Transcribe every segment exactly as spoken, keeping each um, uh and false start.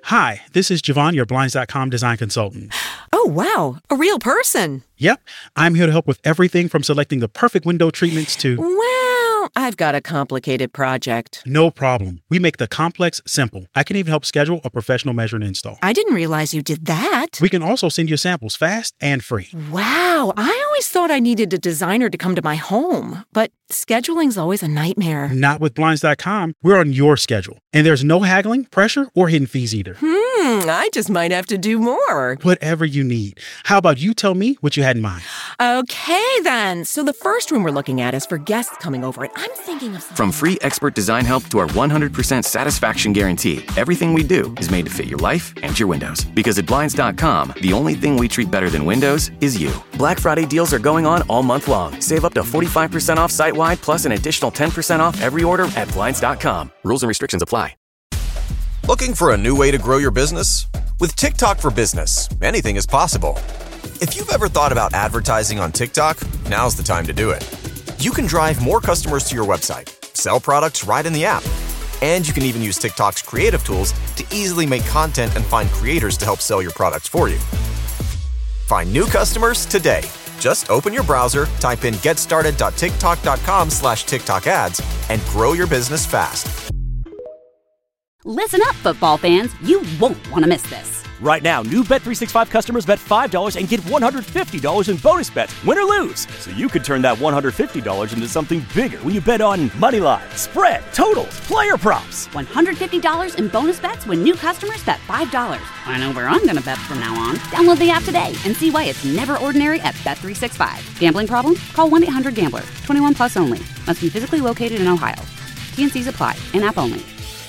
Hi, this is Javon, your Blinds dot com design consultant. Oh, wow. A real person. Yep. I'm here to help with everything from selecting the perfect window treatments to... Well, I've got a complicated project. No problem. We make the complex simple. I can even help schedule a professional measure and install. I didn't realize you did that. We can also send you samples fast and free. Wow. I always thought I needed a designer to come to my home, but scheduling's always a nightmare. Not with Blinds dot com. We're on your schedule. And there's no haggling, pressure, or hidden fees either. Hmm, I just might have to do more. Whatever you need. How about you tell me what you had in mind? Okay, then. So the first room we're looking at is for guests coming over, and I'm thinking of... From free expert design help to our one hundred percent satisfaction guarantee, everything we do is made to fit your life and your windows. Because at Blinds dot com, the only thing we treat better than windows is you. Black Friday deals are going on all month long. Save up to forty-five percent off site-wide, plus an additional ten percent off every order at Blinds dot com. Rules and restrictions apply. Looking for a new way to grow your business? With TikTok for Business, anything is possible. If you've ever thought about advertising on TikTok, now's the time to do it. You can drive more customers to your website, sell products right in the app, and you can even use TikTok's creative tools to easily make content and find creators to help sell your products for you. Find new customers today. Just open your browser, type in getstarted.tiktok.com slash TikTok ads, and grow your business fast. Listen up, football fans. You won't want to miss this. Right now, new Bet three sixty-five customers bet five dollars and get one hundred fifty dollars in bonus bets, win or lose. So you could turn that one hundred fifty dollars into something bigger when you bet on money line, spread, totals, player props. one hundred fifty dollars in bonus bets when new customers bet five dollars. I know where I'm going to bet from now on. Download the app today and see why it's never ordinary at Bet three sixty-five. Gambling problem? Call one eight hundred gambler. twenty-one plus only. Must be physically located in Ohio. T and C's apply. In-app only.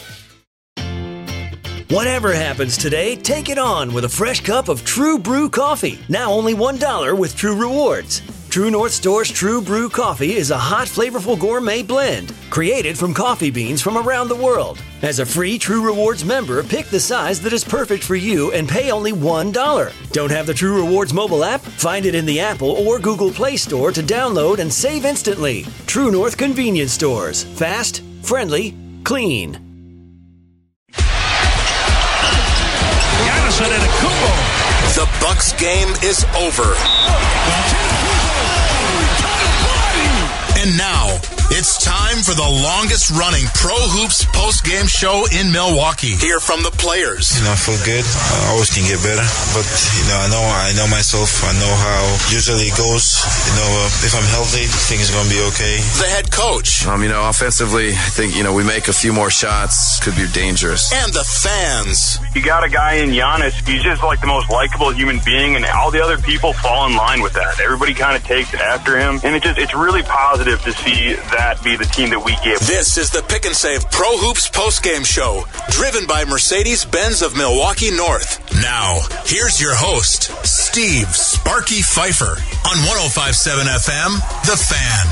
Whatever happens today, take it on with a fresh cup of True Brew coffee. Now only one dollar with True Rewards. True North Store's True Brew coffee is a hot, flavorful gourmet blend created from coffee beans from around the world. As a free True Rewards member, pick the size that is perfect for you and pay only one dollar. Don't have the True Rewards mobile app? Find it in the Apple or Google Play Store to download and save instantly. True North Convenience Stores. Fast, friendly, clean. The Bucks game is over. And now, it's time for the longest-running Pro Hoops post-game show in Milwaukee. Hear from the players. You know, I feel good. I always can get better. But, you know, I know I know myself. I know how usually it goes. You know, uh, if I'm healthy, things are going to be okay. The head coach. Um, you know, offensively, I think, you know, we make a few more shots. Could be dangerous. And the fans. You got a guy in Giannis. He's just like the most likable human being, and all the other people fall in line with that. Everybody kind of takes after him. And it just it's really positive to see that be the team that we give. This is the Pick and Save Pro Hoops postgame show, driven by Mercedes-Benz of Milwaukee North. Now, here's your host, Steve Sparky Pfeiffer, on one oh five point seven F M, The Fan.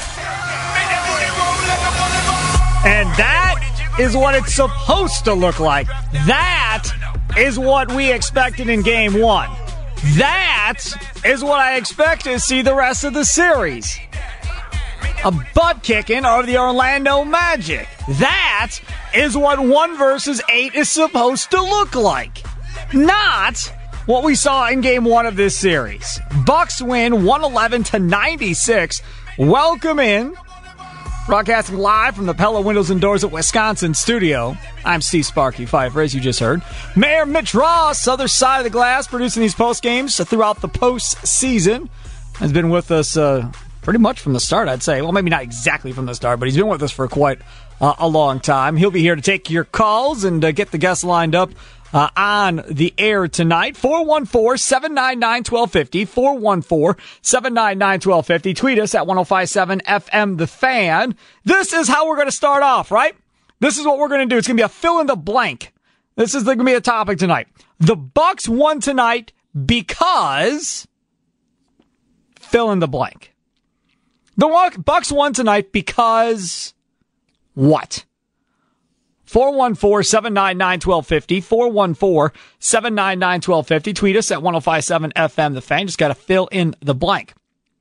And that is what it's supposed to look like. That is what we expected in game one. That is what I expect to see the rest of the series. A butt-kicking of the Orlando Magic. That is what one versus eight is supposed to look like. Not what we saw in game one of this series. Bucks win one eleven to ninety-six. Welcome in. Broadcasting live from the Pella Windows and Doors at Wisconsin studio. I'm Steve Sparky Pfeiffer, as you just heard. Mayor Mitch Ross, other side of the glass, producing these post games throughout the postseason, has been with us uh, pretty much from the start, I'd say. Well, maybe not exactly from the start, but he's been with us for quite uh, a long time. He'll be here to take your calls and uh, get the guests lined up Uh, on the air tonight. four one four, seven nine nine, one two five zero. four one four, seven nine nine, one two five zero. Tweet us at one oh five seven F M The Fan. This is how we're going to start off, right? This is what we're going to do. It's going to be a fill in the blank. This is going to be a topic tonight. The Bucks won tonight because... Fill in the blank. The Bucks won tonight because... What? four one four, seven nine nine, one two five zero. four one four, seven nine nine, one two five zero. Tweet us at one oh five seven F M The Fan. Just got to fill in the blank.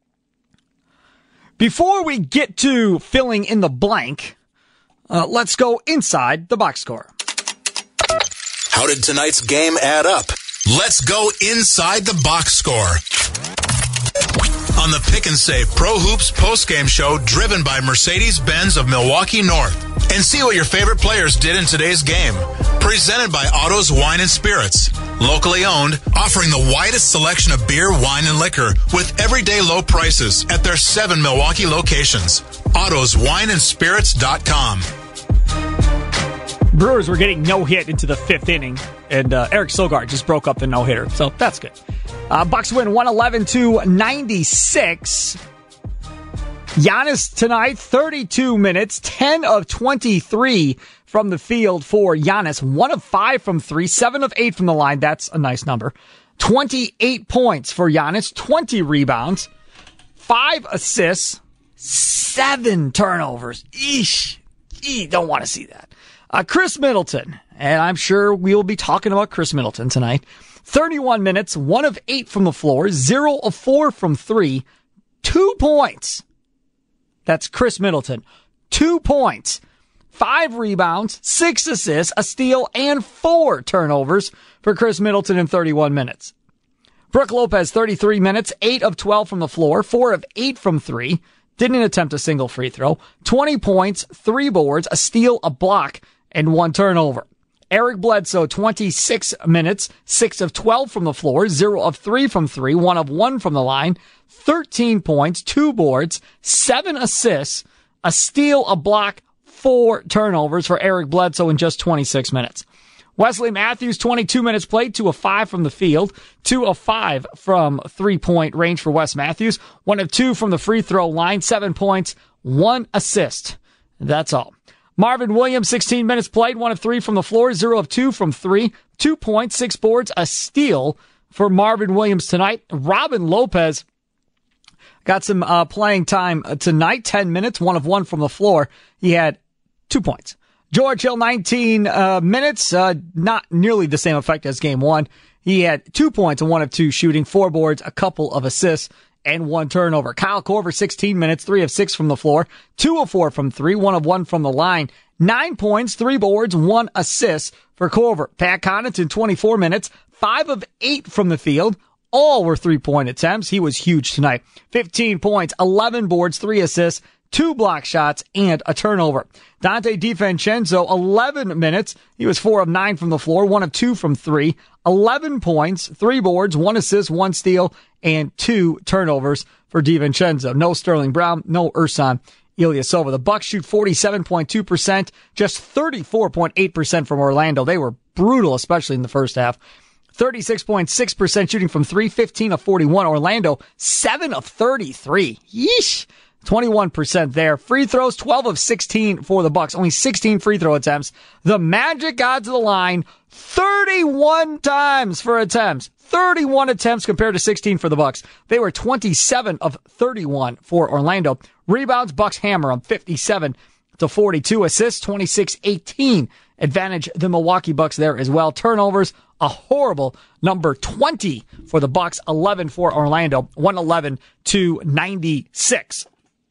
Before we get to filling in the blank, uh, let's go inside the box score. How did tonight's game add up? Let's go inside the box score. On the Pick and Save Pro Hoops postgame show driven by Mercedes-Benz of Milwaukee North. And see what your favorite players did in today's game. Presented by Otto's Wine and Spirits. Locally owned, offering the widest selection of beer, wine, and liquor with everyday low prices at their seven Milwaukee locations. Otto's Wine and Spirits dot com. Brewers were getting no hit into the fifth inning, and uh, Eric Sogard just broke up the no-hitter, so that's good. Uh, Bucks win one eleven to ninety-six. Giannis tonight, thirty-two minutes, ten of twenty-three from the field for Giannis. one of five from three, seven of eight from the line. That's a nice number. twenty-eight points for Giannis, twenty rebounds, five assists, seven turnovers. Eesh. Eesh, don't want to see that. Uh, Chris Middleton, and I'm sure we'll be talking about Chris Middleton tonight. thirty-one minutes, one of eight from the floor, zero of four from three, two points. That's Chris Middleton. Two points, five rebounds, six assists, a steal, and four turnovers for Chris Middleton in thirty-one minutes. Brook Lopez, thirty-three minutes, eight of twelve from the floor, four of eight from three, didn't attempt a single free throw, twenty points, three boards, a steal, a block, and one turnover. Eric Bledsoe, twenty-six minutes, six of twelve from the floor, zero of three from three, one of one from the line, thirteen points, two boards, seven assists, a steal, a block, four turnovers for Eric Bledsoe in just twenty-six minutes. Wesley Matthews, twenty-two minutes played, two of five from the field, two of five from three-point range for Wes Matthews, one of two from the free throw line, seven points, one assist. That's all. Marvin Williams, sixteen minutes played, one of three from the floor, zero of two from three, two points, six boards, a steal for Marvin Williams tonight. Robin Lopez got some uh, playing time tonight, ten minutes, one of one from the floor. He had two points. George Hill, nineteen uh, minutes, uh, not nearly the same effect as game one. He had two points and one of two shooting, four boards, a couple of assists, and one turnover. Kyle Korver, sixteen minutes, three of six from the floor, two of four from three, one of one from the line, nine points, three boards, one assist for Korver. Pat Connaughton, twenty-four minutes, five of eight from the field. All were three-point attempts. He was huge tonight. fifteen points, eleven boards, three assists, two block shots, and a turnover. Dante DiVincenzo, eleven minutes. He was four of nine from the floor, one of two from three, eleven points, three boards, one assist, one steal, and two turnovers for DiVincenzo. No Sterling Brown, no Ersan Ilyasova. The Bucks shoot forty-seven point two percent, just thirty-four point eight percent from Orlando. They were brutal, especially in the first half. thirty-six point six percent shooting from three, fifteen of forty-one. Orlando, seven of thirty-three. Yeesh. twenty-one percent there. Free throws, twelve of sixteen for the Bucks. Only sixteen free throw attempts. The Magic got to the line thirty-one times for attempts. thirty-one attempts compared to sixteen for the Bucks. They were twenty-seven of thirty-one for Orlando. Rebounds, Bucks hammer them fifty-seven to forty-two. Assists, twenty-six eighteen. Advantage the Milwaukee Bucks there as well. Turnovers, a horrible number twenty for the Bucks, eleven for Orlando, one eleven to ninety-six.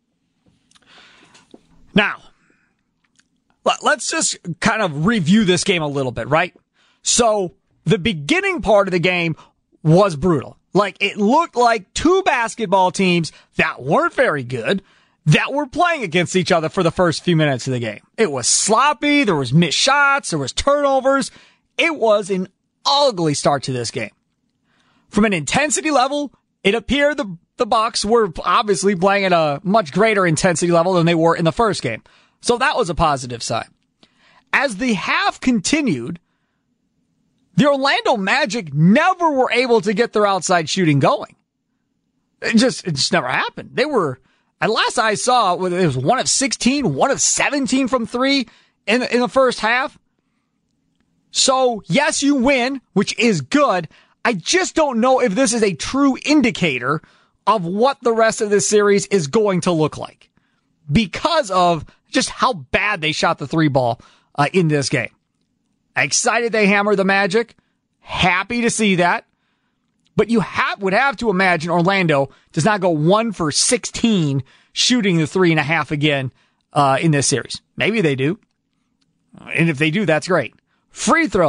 Now, let's just kind of review this game a little bit, right? So, the beginning part of the game was brutal. Like, it looked like two basketball teams that weren't very good that were playing against each other for the first few minutes of the game. It was sloppy, there was missed shots, there was turnovers. It was an ugly start to this game. From an intensity level, it appeared the The Bucks were obviously playing at a much greater intensity level than they were in the first game. So that was a positive sign. As the half continued, the Orlando Magic never were able to get their outside shooting going. It just, it just never happened. They were, at last I saw, it was one of sixteen, one of seventeen from three in, in the first half. So yes, you win, which is good. I just don't know if this is a true indicator of what the rest of this series is going to look like because of just how bad they shot the three ball uh, in this game. Excited they hammered the Magic. Happy to see that. But you have, would have to imagine Orlando does not go one for sixteen shooting the three and a half again uh, in this series. Maybe they do. And if they do, that's great. Free throws,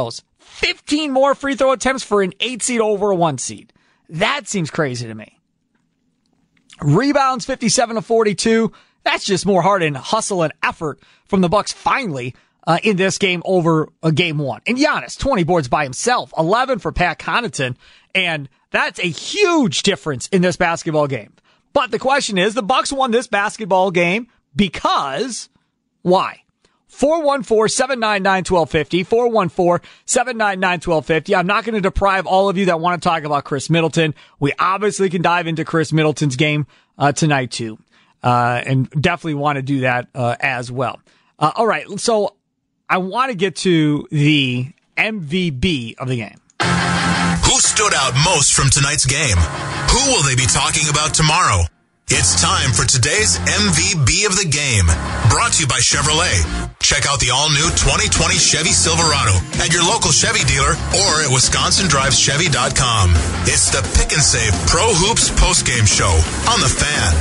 fifteen more free throw attempts for an eight seed over a one seed. That seems crazy to me. Rebounds fifty-seven to forty-two. That's just more heart and hustle and effort from the Bucks finally uh, in this game over a game one. And Giannis, twenty boards by himself, eleven for Pat Connaughton, and that's a huge difference in this basketball game. But the question is, the Bucks won this basketball game because why? four one four, seven nine nine, one two five zero, four one four, seven nine nine, one two five zero. I'm not going to deprive all of you that want to talk about Chris Middleton. We obviously can dive into Chris Middleton's game uh, tonight too, uh, and definitely want to do that uh, as well. Uh, all right, so I want to get to the M V P of the game. Who stood out most from tonight's game? Who will they be talking about tomorrow? It's time for today's M V P of the game. Brought to you by Chevrolet. Check out the all-new twenty twenty Chevy Silverado at your local Chevy dealer or at wisconsin drives chevy dot com. It's the Pick and Save Pro Hoops postgame show on The Fan.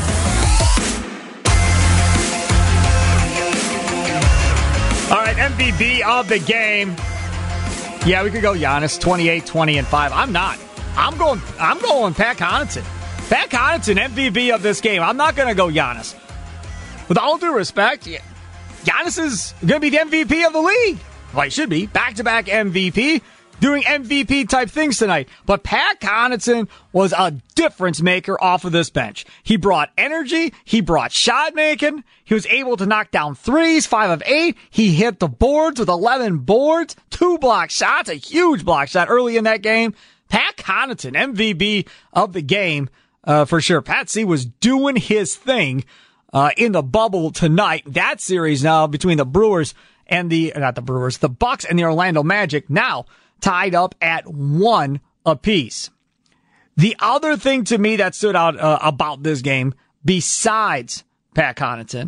All right, M V P of the game. Yeah, we could go Giannis, twenty-eight, twenty, and five. I'm not. I'm going I'm going Pat Connaughton. Pat Connaughton, M V P of this game. I'm not going to go Giannis. With all due respect, Giannis is going to be the M V P of the league. Well, he should be. Back-to-back M V P, doing M V P-type things tonight. But Pat Connaughton was a difference maker off of this bench. He brought energy. He brought shot making. He was able to knock down threes, five of eight. He hit the boards with eleven boards, two block shots, a huge block shot early in that game. Pat Connaughton, M V P of the game. Uh, for sure. Patsy was doing his thing, uh, in the bubble tonight. That series now between the Brewers and the, not the Brewers, the Bucks and the Orlando Magic now tied up at one apiece. The other thing to me that stood out, uh, about this game, besides Pat Connaughton,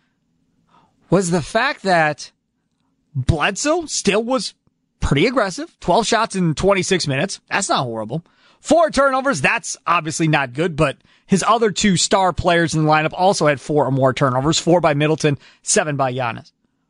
was the fact that Bledsoe still was pretty aggressive. twelve shots in twenty-six minutes. That's not horrible. Four turnovers, that's obviously not good, but his other two star players in the lineup also had four or more turnovers, four by Middleton, seven by Giannis.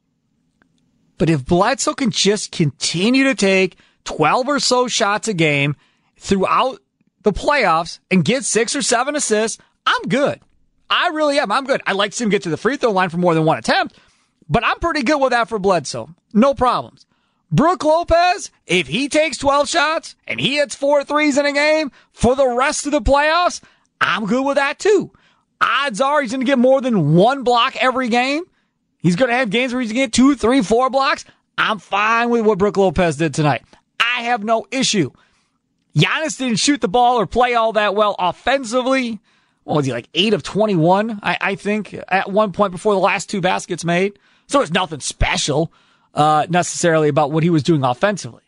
But if Bledsoe can just continue to take twelve or so shots a game throughout the playoffs and get six or seven assists, I'm good. I really am. I'm good. I like to see him get to the free throw line for more than one attempt, but I'm pretty good with that for Bledsoe. No problems. Brook Lopez, if he takes twelve shots and he hits four threes in a game for the rest of the playoffs, I'm good with that too. Odds are he's going to get more than one block every game. He's going to have games where he's going to get two, three, four blocks. I'm fine with what Brook Lopez did tonight. I have no issue. Giannis didn't shoot the ball or play all that well offensively. What was he, like eight of twenty-one, I, I think, at one point before the last two baskets made. So it's nothing special. Uh, necessarily about what he was doing offensively.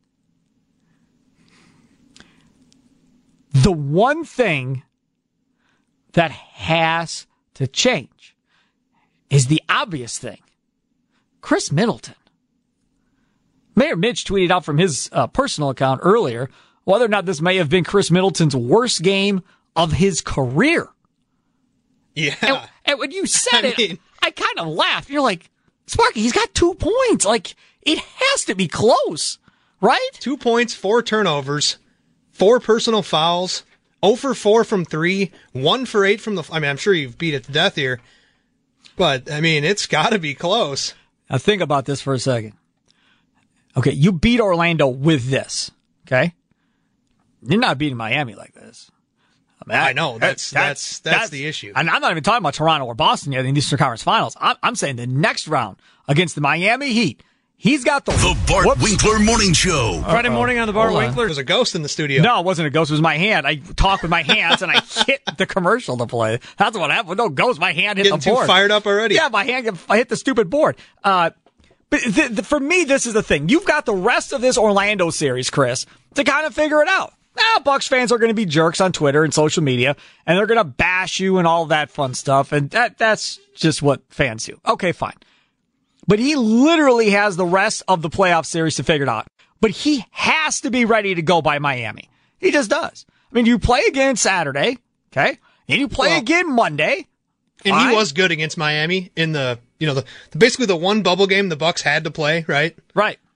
The one thing that has to change is the obvious thing. Chris Middleton. Mayor Mitch tweeted out from his uh, personal account earlier whether or not this may have been Chris Middleton's worst game of his career. Yeah. And, and when you said I it, mean... I kind of laughed. You're like, Sparky, he's got two points. Like, it has to be close, right? Two points, four turnovers, four personal fouls, zero for four from three, one for eight from the... I mean, I'm sure you've beat it to death here. But, I mean, it's got to be close. Now, think about this for a second. Okay, you beat Orlando with this, okay? You're not beating Miami like this. I, mean, I, I know. That's, that's, that's, that's, that's the issue. And I'm not even talking about Toronto or Boston yet in the Eastern Conference Finals. I'm, I'm saying the next round against the Miami Heat, he's got the... The Bart whoops. Winkler Morning Show. Friday morning on the Bart Winkler. There's a ghost in the studio. No, it wasn't a ghost. It was my hand. I talked with my hands and I hit the commercial to play. That's what happened. No ghost. My hand hit Getting the board. Too fired up already. Yeah, my hand I hit the stupid board. Uh, but th- th- for me, this is the thing. You've got the rest of this Orlando series, Chris, to kind of figure it out. Now, Bucks fans are going to be jerks on Twitter and social media, and they're going to bash you and all that fun stuff, and that that's just what fans do. Okay, fine. But he literally has the rest of the playoff series to figure it out. But he has to be ready to go by Miami. He just does. I mean, you play again Saturday, okay? And you play well, again Monday. And fine. He was good against Miami in the, you know, the basically the one bubble game the Bucks had to play, right? Right.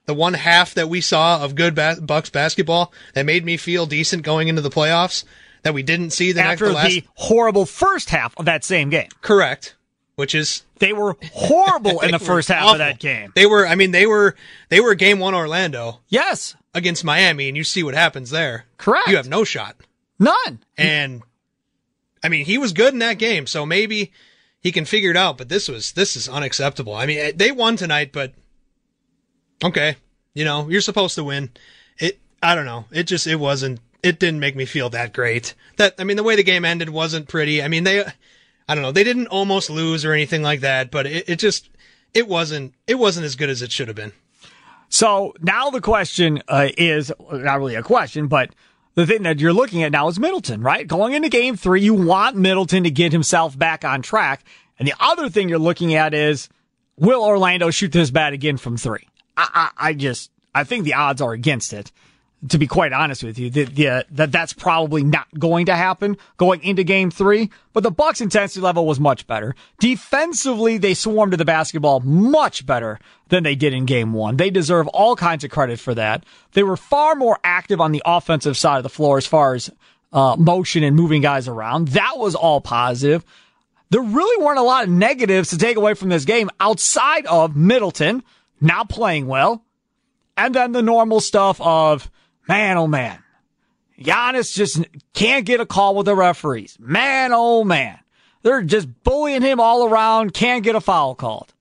the one half that we saw of good ba- Bucks basketball that made me feel decent going into the playoffs that we didn't see the After next the last the horrible first half of that same game. Correct. Which is they were horrible in the first half awful. of that game. They were I mean they were they were game one Orlando. Yes. Against Miami, and you see what happens there. Correct. You have no shot. None. And I mean, he was good in that game, so maybe he can figure it out, but this was this is unacceptable. I mean, they won tonight, but okay, you know, you're supposed to win. It I don't know. It just it wasn't it didn't make me feel that great. That I mean, the way the game ended wasn't pretty. I mean, they I don't know, they didn't almost lose or anything like that, but it, it just it wasn't it wasn't as good as it should have been. So now the question uh, is not really a question, but the thing that you're looking at now is Middleton, right? Going into game three, you want Middleton to get himself back on track. And the other thing you're looking at is, will Orlando shoot this bad again from three? I, I, I just, I think the odds are against it, to be quite honest with you. The, the, that that's probably not going to happen going into game three. But the Bucks' intensity level was much better. Defensively, they swarmed to the basketball much better than they did in game one. They deserve all kinds of credit for that. They were far more active on the offensive side of the floor as far as uh, motion and moving guys around. That was all positive. There really weren't a lot of negatives to take away from this game outside of Middleton not playing well. And then the normal stuff of, man, oh man, Giannis just can't get a call with the referees. Man, oh man, they're just bullying him all around, can't get a foul called.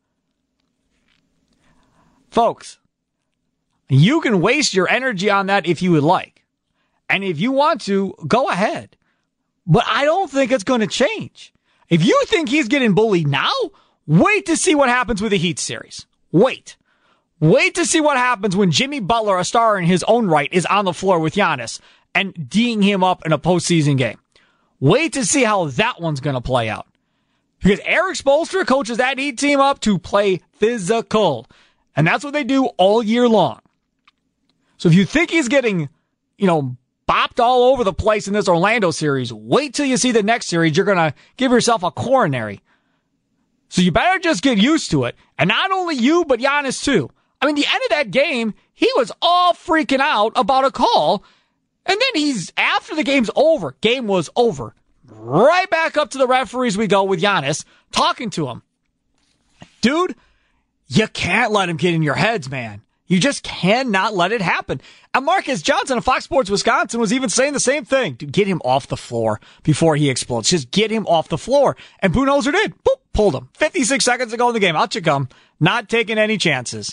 Folks, you can waste your energy on that if you would like. And if you want to, go ahead. But I don't think it's going to change. If you think he's getting bullied now, wait to see what happens with the Heat series. Wait. Wait to see what happens when Jimmy Butler, a star in his own right, is on the floor with Giannis and D'ing him up in a postseason game. Wait to see how that one's going to play out. Because Eric Spoelstra coaches that Heat team up to play physical. And that's what they do all year long. So if you think he's getting, you know, bopped all over the place in this Orlando series, wait till you see the next series. You're going to give yourself a coronary. So you better just get used to it. And not only you, but Giannis too. I mean, the end of that game, he was all freaking out about a call. And then he's, after the game's over, game was over, right back up to the referees we go with Giannis, talking to him. Dude, you can't let him get in your heads, man. You just cannot let it happen. And Marcus Johnson of Fox Sports Wisconsin was even saying the same thing. Dude, get him off the floor before he explodes. Just get him off the floor. And Budenholzer did. Boop, pulled him. fifty-six seconds to go in the game. Out you come. Not taking any chances.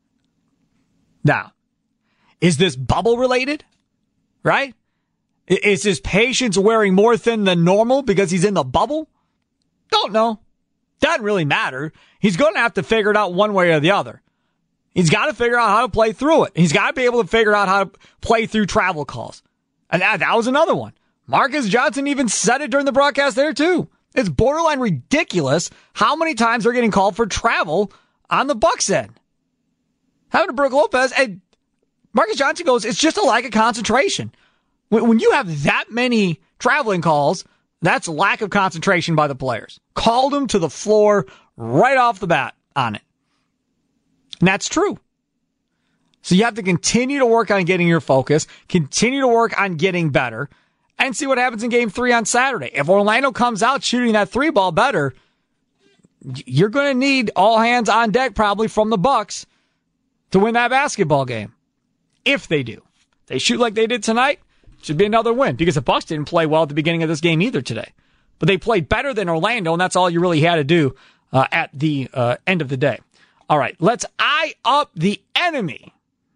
Now, is this bubble related? Right? Is his patience wearing more thin than normal because he's in the bubble? Don't know. Doesn't really matter. He's going to have to figure it out one way or the other. He's got to figure out how to play through it. He's got to be able to figure out how to play through travel calls. And that, that was another one. Marcus Johnson even said it during the broadcast there too. It's borderline ridiculous how many times they're getting called for travel on the Bucks end. Happened to Brook Lopez, and Marcus Johnson goes, it's just a lack of concentration. When, when you have that many traveling calls, that's lack of concentration by the players. Called him to the floor right off the bat on it. And that's true. So you have to continue to work on getting your focus, continue to work on getting better, and see what happens in game three on Saturday. If Orlando comes out shooting that three ball better, you're going to need all hands on deck probably from the Bucks to win that basketball game. If they do. They shoot like they did tonight, should be another win, because the Bucks didn't play well at the beginning of this game either today. But they played better than Orlando, and that's all you really had to do uh, at the uh, end of the day. All right, let's eye up the enemy.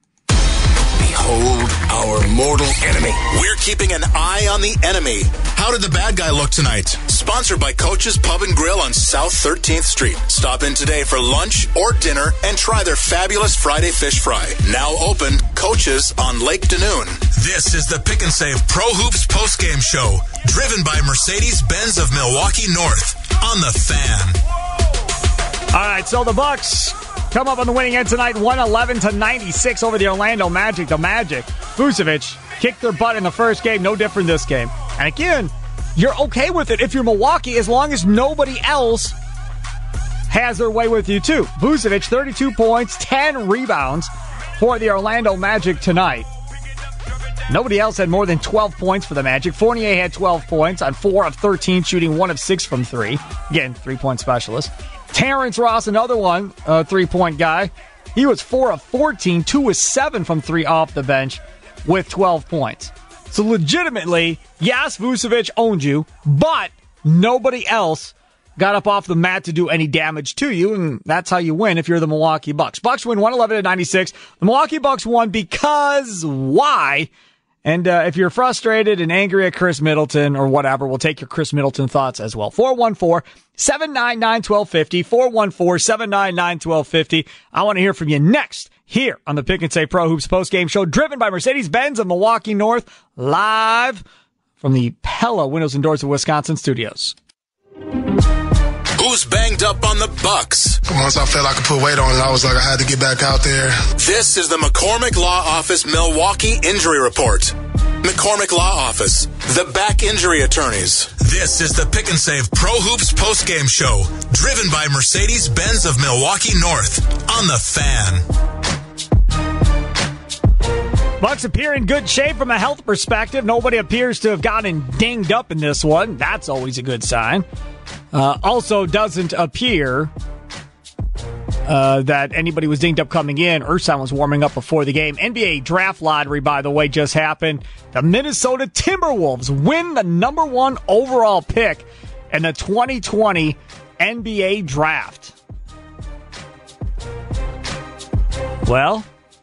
Behold our mortal enemy. We're keeping an eye on the enemy. How did the bad guy look tonight? Sponsored by Coach's Pub and Grill on South thirteenth Street. Stop in today for lunch or dinner and try their fabulous Friday fish fry. Now open, Coach's on Lake Danoon. This is the Pick and Save Pro Hoops postgame show, driven by Mercedes-Benz of Milwaukee North on The Fan. All right, so the Bucks come up on the winning end tonight, one eleven to ninety-six over the Orlando Magic. The Magic, Vucevic, kicked their butt in the first game, no different this game. And again, you're okay with it if you're Milwaukee, as long as nobody else has their way with you too. Vucevic, thirty-two points, ten rebounds, for the Orlando Magic tonight. Nobody else had more than twelve points for the Magic. Fournier had twelve points on four of thirteen, shooting one of six from three. Again, three-point specialist. Terrence Ross, another one, uh, three-point guy. He was four of fourteen, two of seven from three off the bench with twelve points. So legitimately, yes, Vucevic owned you, but nobody else got up off the mat to do any damage to you, and that's how you win if you're the Milwaukee Bucks. Bucks win one eleven to ninety-six. The Milwaukee Bucks won because why? And uh, if you're frustrated and angry at Chris Middleton or whatever, we'll take your Chris Middleton thoughts as well. four one four, seven nine nine, one two five zero, four one four, seven nine nine, one two five zero. I want to hear from you next here on the Pick and Save Pro Hoops postgame show, driven by Mercedes-Benz of Milwaukee North, live from the Pella Windows and Doors of Wisconsin studios. Who's banged up on the Bucks? Once I felt I could put weight on it, I was like, I had to get back out there. This is the McCormick Law Office Milwaukee Injury Report. McCormick Law Office, the back injury attorneys. This is the Pick and Save Pro Hoops postgame show, driven by Mercedes-Benz of Milwaukee North on the Fan. Bucks appear in good shape from a health perspective. Nobody appears to have gotten dinged up in this one. That's always a good sign. Uh, also doesn't appear uh, that anybody was dinged up coming in. Ersan was warming up before the game. N B A draft lottery, by the way, just happened. The Minnesota Timberwolves win the number one overall pick in the twenty twenty N B A draft. Well,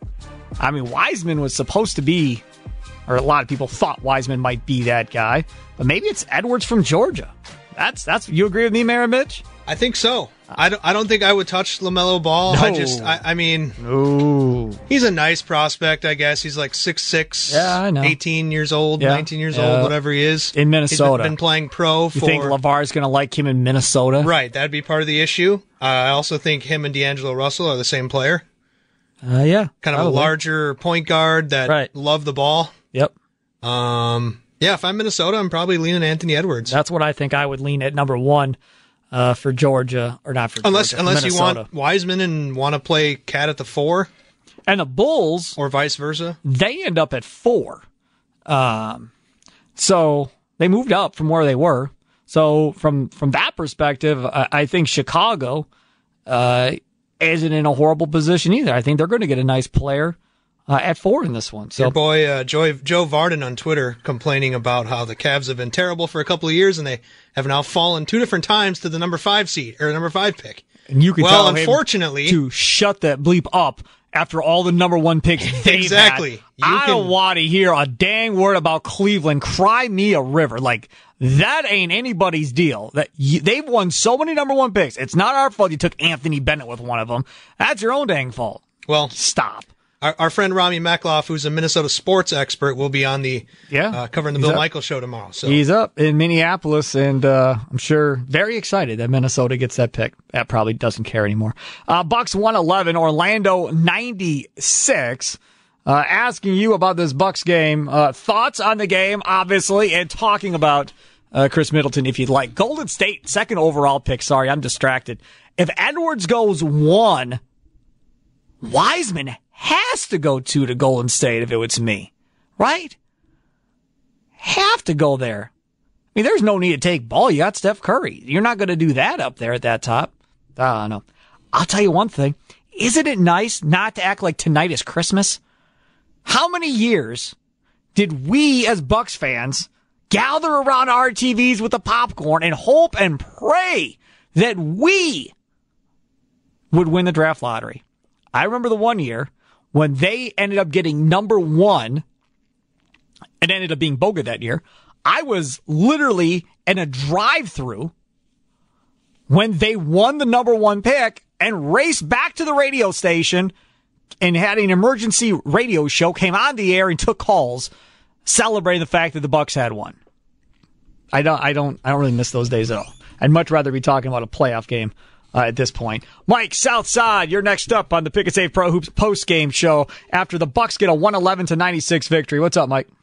I mean, Wiseman was supposed to be, or a lot of people thought Wiseman might be that guy, but maybe it's Edwards from Georgia. That's that's you agree with me, Mayor Mitch? I think so. I don't, I don't think I would touch LaMelo Ball. No. I just, I, I mean, Ooh. He's a nice prospect, I guess. He's like six six, yeah, I know. eighteen years old, yeah. nineteen years yeah. old, whatever he is. In Minnesota. He's been playing pro for... You think LeVar's going to like him in Minnesota? Right, that'd be part of the issue. Uh, I also think him and D'Angelo Russell are the same player. Uh, yeah. Kind of probably. a larger point guard that right. love the ball. Yep. Um... Yeah, if I'm Minnesota, I'm probably leaning Anthony Edwards. That's what I think I would lean at number one uh, for Georgia, or not for unless, Georgia. Unless Minnesota. you want Wiseman and want to play Cat at the four. And the Bulls. Or vice versa. They end up at four. Um, so they moved up from where they were. So from, from that perspective, I, I think Chicago uh, isn't in a horrible position either. I think they're going to get a nice player. Uh, at four in this one. So. Your boy uh, Joe, Joe Varden on Twitter complaining about how the Cavs have been terrible for a couple of years and they have now fallen two different times to the number five seed or number five pick. And you can well, tell unfortunately, him to shut that bleep up after all the number one picks they've exactly. had. You I can... don't want to hear a dang word about Cleveland. Cry me a river. Like, that ain't anybody's deal. That you, they've won so many number one picks. It's not our fault you took Anthony Bennett with one of them. That's your own dang fault. Well, stop. Our, our friend Rami Mekloff, who's a Minnesota sports expert, will be on the yeah uh, covering the He's Bill up. Michaels show tomorrow. So he's up in Minneapolis, and uh, I'm sure very excited that Minnesota gets that pick. That probably doesn't care anymore. Uh, Bucks one eleven, Orlando ninety-six. Uh, asking you about this Bucks game, uh, thoughts on the game, obviously, and talking about uh, Chris Middleton, if you'd like. Golden State second overall pick. Sorry, I'm distracted. If Edwards goes one, Wiseman has to go two to Golden State if it was me, right? Have to go there. I mean, there's no need to take ball. You got Steph Curry. You're not going to do that up there at that top. I don't know. I'll tell you one thing. Isn't it nice not to act like tonight is Christmas? How many years did we as Bucks fans gather around our T Vs with the popcorn and hope and pray that we would win the draft lottery? I remember the one year when they ended up getting number one and ended up being Bogut that year. I was literally in a drive-through when they won the number one pick and raced back to the radio station and had an emergency radio show, came on the air and took calls celebrating the fact that the Bucks had won. I don't, I don't, I don't really miss those days at all. I'd much rather be talking about a playoff game Uh, at this point. Mike, Southside, you're next up on the Pick and Save Pro Hoops post-game show after the Bucks get a one eleven to ninety-six victory. What's up, Mike?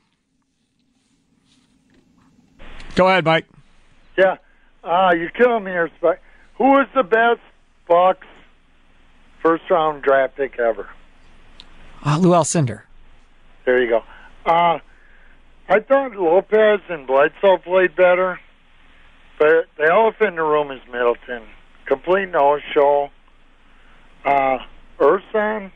Go ahead, Mike. Yeah, uh, you're killing me here, Spike. Who is the best Bucks first-round draft pick ever? Uh, Lou Alcindor. There you go. Uh, I thought Lopez and Bledsoe played better, but the elephant in the room is Middleton. Complete no-show. Uh, Ersan,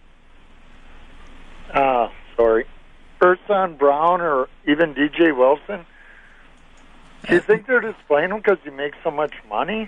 uh, sorry, Ersan Brown or even D J Wilson. Do you think they're just playing him because he makes so much money?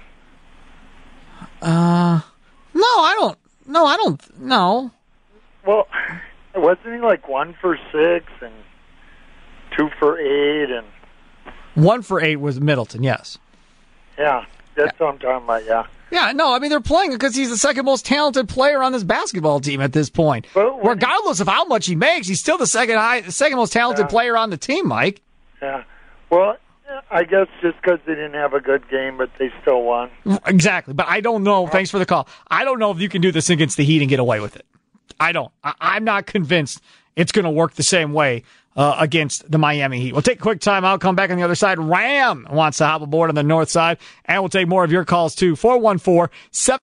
Uh, no, I don't. No, I don't. No. Well, wasn't he like one for six and two for eight and one for eight was Middleton? Yes. Yeah, that's yeah. what I'm talking about. Yeah. Yeah, no, I mean, they're playing because he's the second most talented player on this basketball team at this point. Regardless he, of how much he makes, he's still the second high, the second most talented yeah. player on the team, Mike. Yeah. Well, I guess just because they didn't have a good game, but they still won. Exactly. But I don't know. Thanks for the call. I don't know if you can do this against the Heat and get away with it. I don't. I, I'm not convinced it's going to work the same way uh, against the Miami Heat. We'll take a quick time out, come back on the other side. Ram wants to hop aboard on the north side, and we'll take more of your calls too. four one four, seven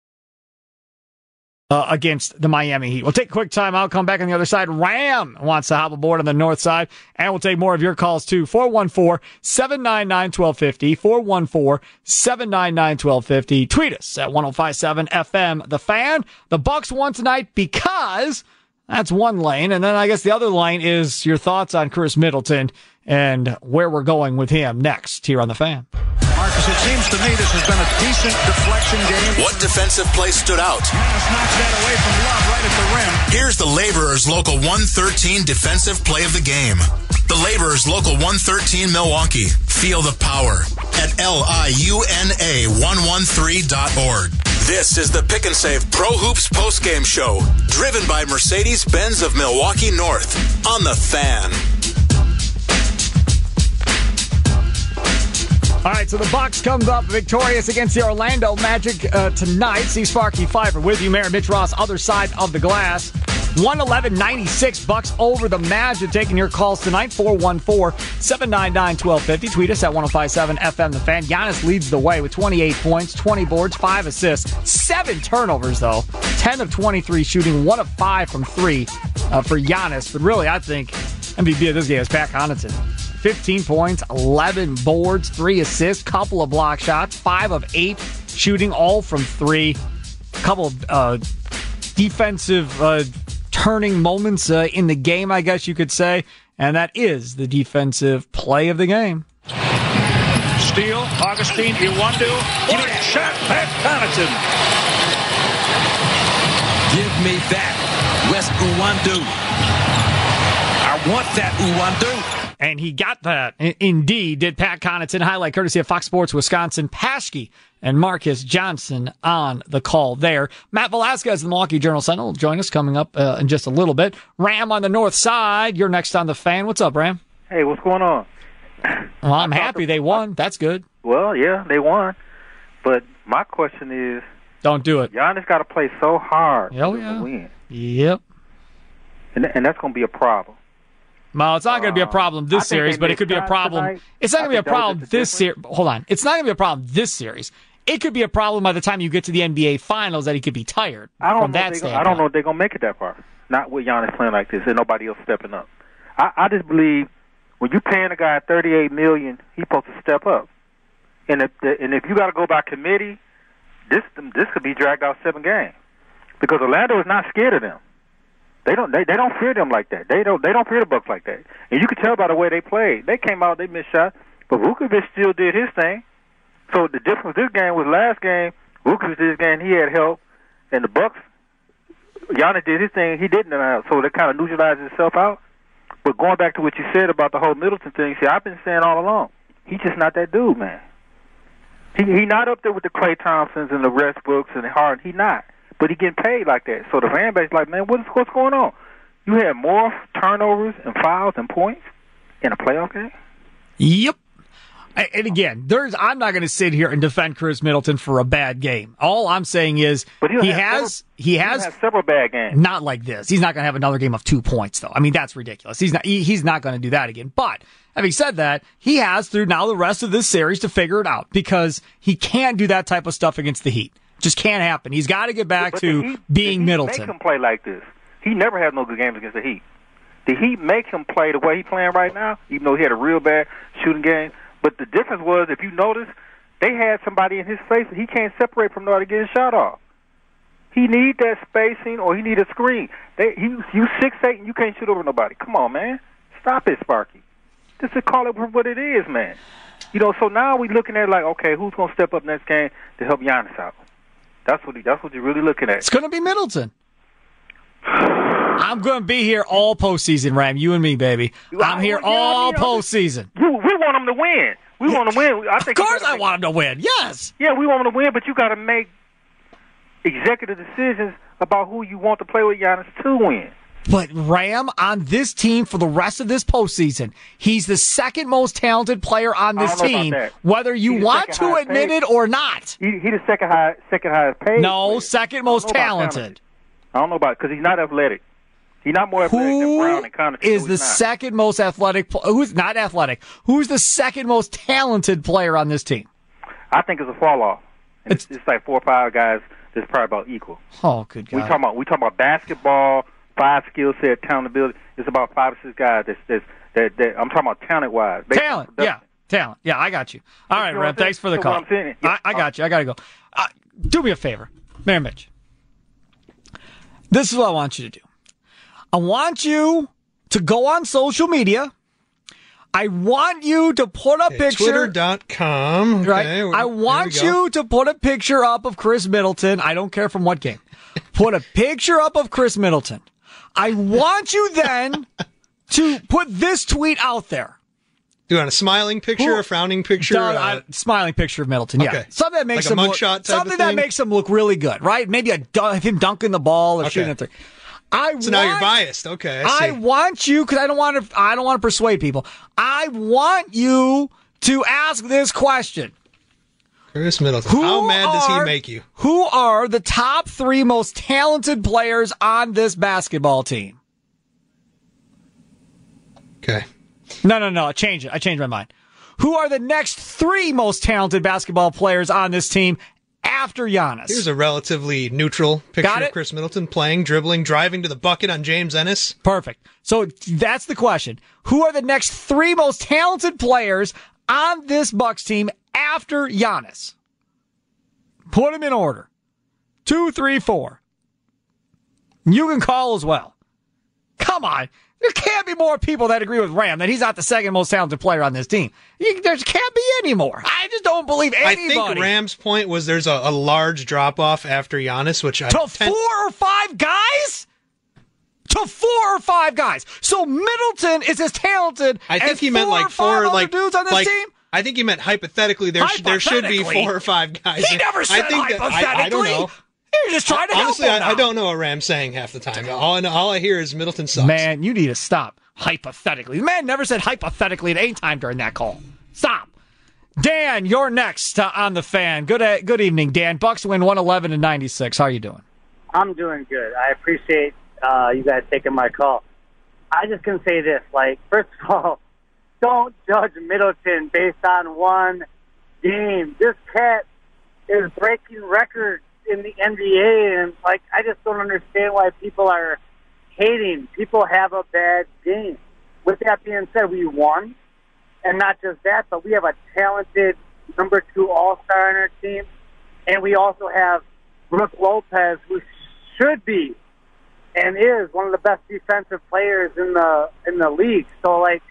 Uh, against the Miami Heat. We'll take a quick time out, come back on the other side. Ram wants to hop aboard on the north side, and we'll take more of your calls too. four one four, seven nine nine, one two five zero, four one four, seven nine nine, one two five zero. Tweet us at ten fifty-seven F M. The Fan. The Bucks won tonight because that's one lane, and then I guess the other lane is your thoughts on Chris Middleton and where we're going with him next here on The Fan. Marcus, it seems to me this has been a decent deflection game. What defensive play stood out? Giannis knocks that away from Love right at the rim. Here's the Laborers Local one thirteen defensive play of the game. The Laborers Local one thirteen Milwaukee. Feel the power at L I U N A one thirteen dot org. This is the Pick and Save Pro Hoops postgame show, driven by Mercedes-Benz of Milwaukee North on The Fan. All right, so the Bucks comes up victorious against the Orlando Magic uh, tonight. See Sparky Pfeiffer with you, Mayor Mitch Ross, other side of the glass. one eleven ninety-six, Bucks over the Magic. Taking your calls tonight, four one four, seven nine nine, one two five zero. Tweet us at ten fifty-seven F M The Fan. Giannis leads the way with twenty-eight points, twenty boards, five assists, seven turnovers, though. ten of twenty-three shooting, one of five from three uh, for Giannis. But really, I think M V P of this game is Pat Connaughton. fifteen points, eleven boards, three assists, couple of block shots, five of eight shooting, all from three. Couple of uh, defensive uh, turning moments uh, in the game, I guess you could say. And that is the defensive play of the game. Steal, Augustine, Iwundu. Give me a shot, Pat Connaughton. Give me that, Wes Iwundu. I want that Iwundu. And he got that. Indeed, did Pat Connaughton. Highlight courtesy of Fox Sports Wisconsin. Paschke and Marcus Johnson on the call there. Matt Velasquez of the Milwaukee Journal-Sentinel will join us coming up uh, in just a little bit. Ram on the north side. You're next on The Fan. What's up, Ram? Hey, what's going on? Well, I'm happy they won. That's good. Well, yeah, they won. But my question is... Don't do it. Giannis got to play so hard oh, to yeah. win. Yep. And, and that's going to be a problem. Well, it's not going to be a problem this series, but it could be a problem. Tonight. It's not going to be a problem this series. difference. Hold on. It's not going to be a problem this series. It could be a problem by the time you get to the N B A Finals that he could be tired I don't from know that they standpoint. gonna, I don't know if they're going to make it that far. Not with Giannis playing like this and nobody else stepping up. I, I just believe when you're paying a guy thirty-eight million dollars, he's supposed to step up. And if the, and if you got to go by committee, this this could be dragged out seven games because Orlando is not scared of them. They don't they, they don't fear them like that. They don't they don't fear the Bucks like that. And you can tell by the way they played. They came out, they missed shots, but Vukovic still did his thing. So the difference this game was last game, Vukovic did his game, he had help, and the Bucks, Giannis did his thing, he didn't have. So that kind of neutralized itself out. But going back to what you said about the whole Middleton thing, see, I've been saying all along, he's just not that dude, man. He he not up there with the Klay Thompsons and the Westbrooks and the Harden. He not. But he getting paid like that. So the fan base is like, man, what's, what's going on? You had more turnovers and fouls and points in a playoff game? Yep. And again, there's. I'm not going to sit here and defend Chris Middleton for a bad game. All I'm saying is he has several, he has have several bad games. Not like this. He's not going to have another game of two points, though. I mean, that's ridiculous. He's not. He, he's not going to do that again. But having said that, he has through now the rest of this series to figure it out because he can't do that type of stuff against the Heat. Just can't happen. He's got to get back but to Heat, being Middleton. Make him play like this. He never had no good games against the Heat. The Heat make him play the way he's playing right now, even though he had a real bad shooting game. But the difference was, if you notice, they had somebody in his face that he can't separate from nobody to get his shot off. He need that spacing, or he need a screen. They, he, you six eight and you can't shoot over nobody. Come on, man. Stop it, Sparky. Just to call it for what it is, man. You know, so now we're looking at like, okay, who's going to step up next game to help Giannis out? That's what he, that's what you're really looking at. It's going to be Middleton. I'm going to be here all postseason, Ram. You and me, baby. I'm here all postseason. We, we want him to win. We want to win. I think of course I make, want him to win. Yes. Yeah, we want him to win, but you got to make executive decisions about who you want to play with Giannis to win. But Ram, on this team for the rest of this postseason, he's the second most talented player on this team, whether you want to admit it or not. He, he's the second high, second highest paid. No, player. second most talented. talented. I don't know about it because he's not athletic. He's not more athletic Who than Brown and Connaughton. is the second most athletic? Who's not athletic? Who's the second most talented player on this team? I think it's a fall off. And it's, it's like four or five guys that's probably about equal. Oh, good God! We talking about we talking about basketball, five skill set, talent ability. It's about five or six guys that's, that's that that I'm talking about talent wise. Talent, yeah, talent, yeah. I got you. All right, Ram. Thanks for the so call. Yeah. I, I got you. I got to go. Uh, do me a favor, Mayor Mitch. This is what I want you to do. I want you to go on social media. I want you to put a okay, picture. Twitter dot com. Okay, right. I want you to put a picture up of Chris Middleton. I don't care from what game. Put a picture up of Chris Middleton. I want you then to put this tweet out there. Do you want a smiling picture, Who, a frowning picture? Uh, uh, smiling picture of Middleton, yeah. Okay. Something that makes like him a look, type something of that thing? makes him look really good, right? Maybe a him dunking the ball or okay. shooting a three. I so want, now you're biased. Okay, I, see. I want you because I don't want to. I don't want to persuade people. I want you to ask this question. Chris Middleton. Who How mad are, does he make you? Who are the top three most talented players on this basketball team? Okay. No, no, no. I changed it. I changed my mind. Who are the next three most talented basketball players on this team after Giannis? Here's a relatively neutral picture of Chris Middleton playing, dribbling, driving to the bucket on James Ennis. Perfect. So that's the question. Who are the next three most talented players on this Bucks team after Giannis? Put them in order. Two, three, four. You can call as well. Come on. There can't be more people that agree with Ram that he's not the second most talented player on this team. You, there can't be any more. I just don't believe anybody. I think Ram's point was there's a, a large drop-off after Giannis, which I... To tend- four or five guys? To four or five guys. So Middleton is as talented I think as he four meant like or five four, like, dudes on this like, team? I think he meant hypothetically there, sh- there should be four or five guys. He never said I think hypothetically. That, I, I don't know. You're just trying to Honestly, help him I, I now. don't know what Ram's saying half the time. All, all I hear is Middleton sucks. Man, you need to stop. Hypothetically. The man never said hypothetically at any time during that call. Stop. Dan, you're next uh, on the Fan. Good uh, good evening, Dan. Bucks win one eleven to ninety-six. How are you doing? I'm doing good. I appreciate uh, you guys taking my call. I just can say this. Like, first of all, don't judge Middleton based on one game. This cat is breaking records in the N B A, and, like, I just don't understand why people are hating. People have a bad game. With that being said, we won. And not just that, but we have a talented number two all-star on our team. And we also have Brook Lopez, who should be and is one of the best defensive players in the in the league. So, like,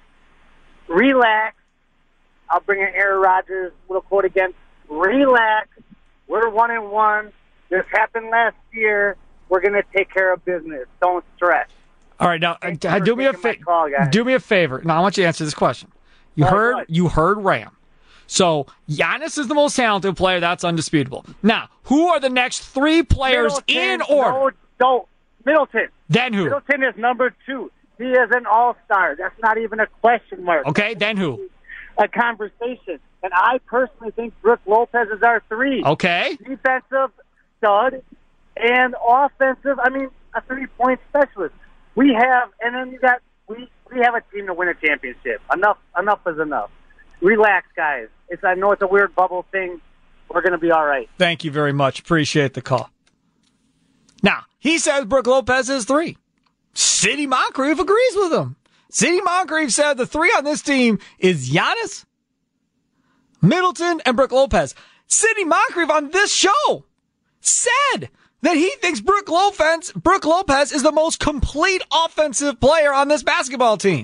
relax. I'll bring in Aaron Rodgers' little quote again. Relax. We're one and one. This happened last year. We're going to take care of business. Don't stress. All right, now uh, do me a favor. Do me a favor. Now I want you to answer this question. You All heard right. you heard Ram. So Giannis is the most talented player. That's undisputable. Now, who are the next three players Middleton, in order? No, don't. Middleton. Then who? Middleton is number two. He is an all-star. That's not even a question mark. Okay, then who? A conversation. And I personally think Brook Lopez is our three. Okay. Defensive stud and offensive, I mean, a three-point specialist. We have, and then you got, we, we have a team to win a championship. Enough, enough is enough. Relax, guys. It's, I know it's a weird bubble thing. We're going to be all right. Thank you very much. Appreciate the call. Now, he says Brook Lopez is three. Sidney Moncrief agrees with him. Sidney Moncrief said the three on this team is Giannis, Middleton, and Brook Lopez. Sidney Moncrief on this show said that he thinks Brook Lopez, Brook Lopez is the most complete offensive player on this basketball team.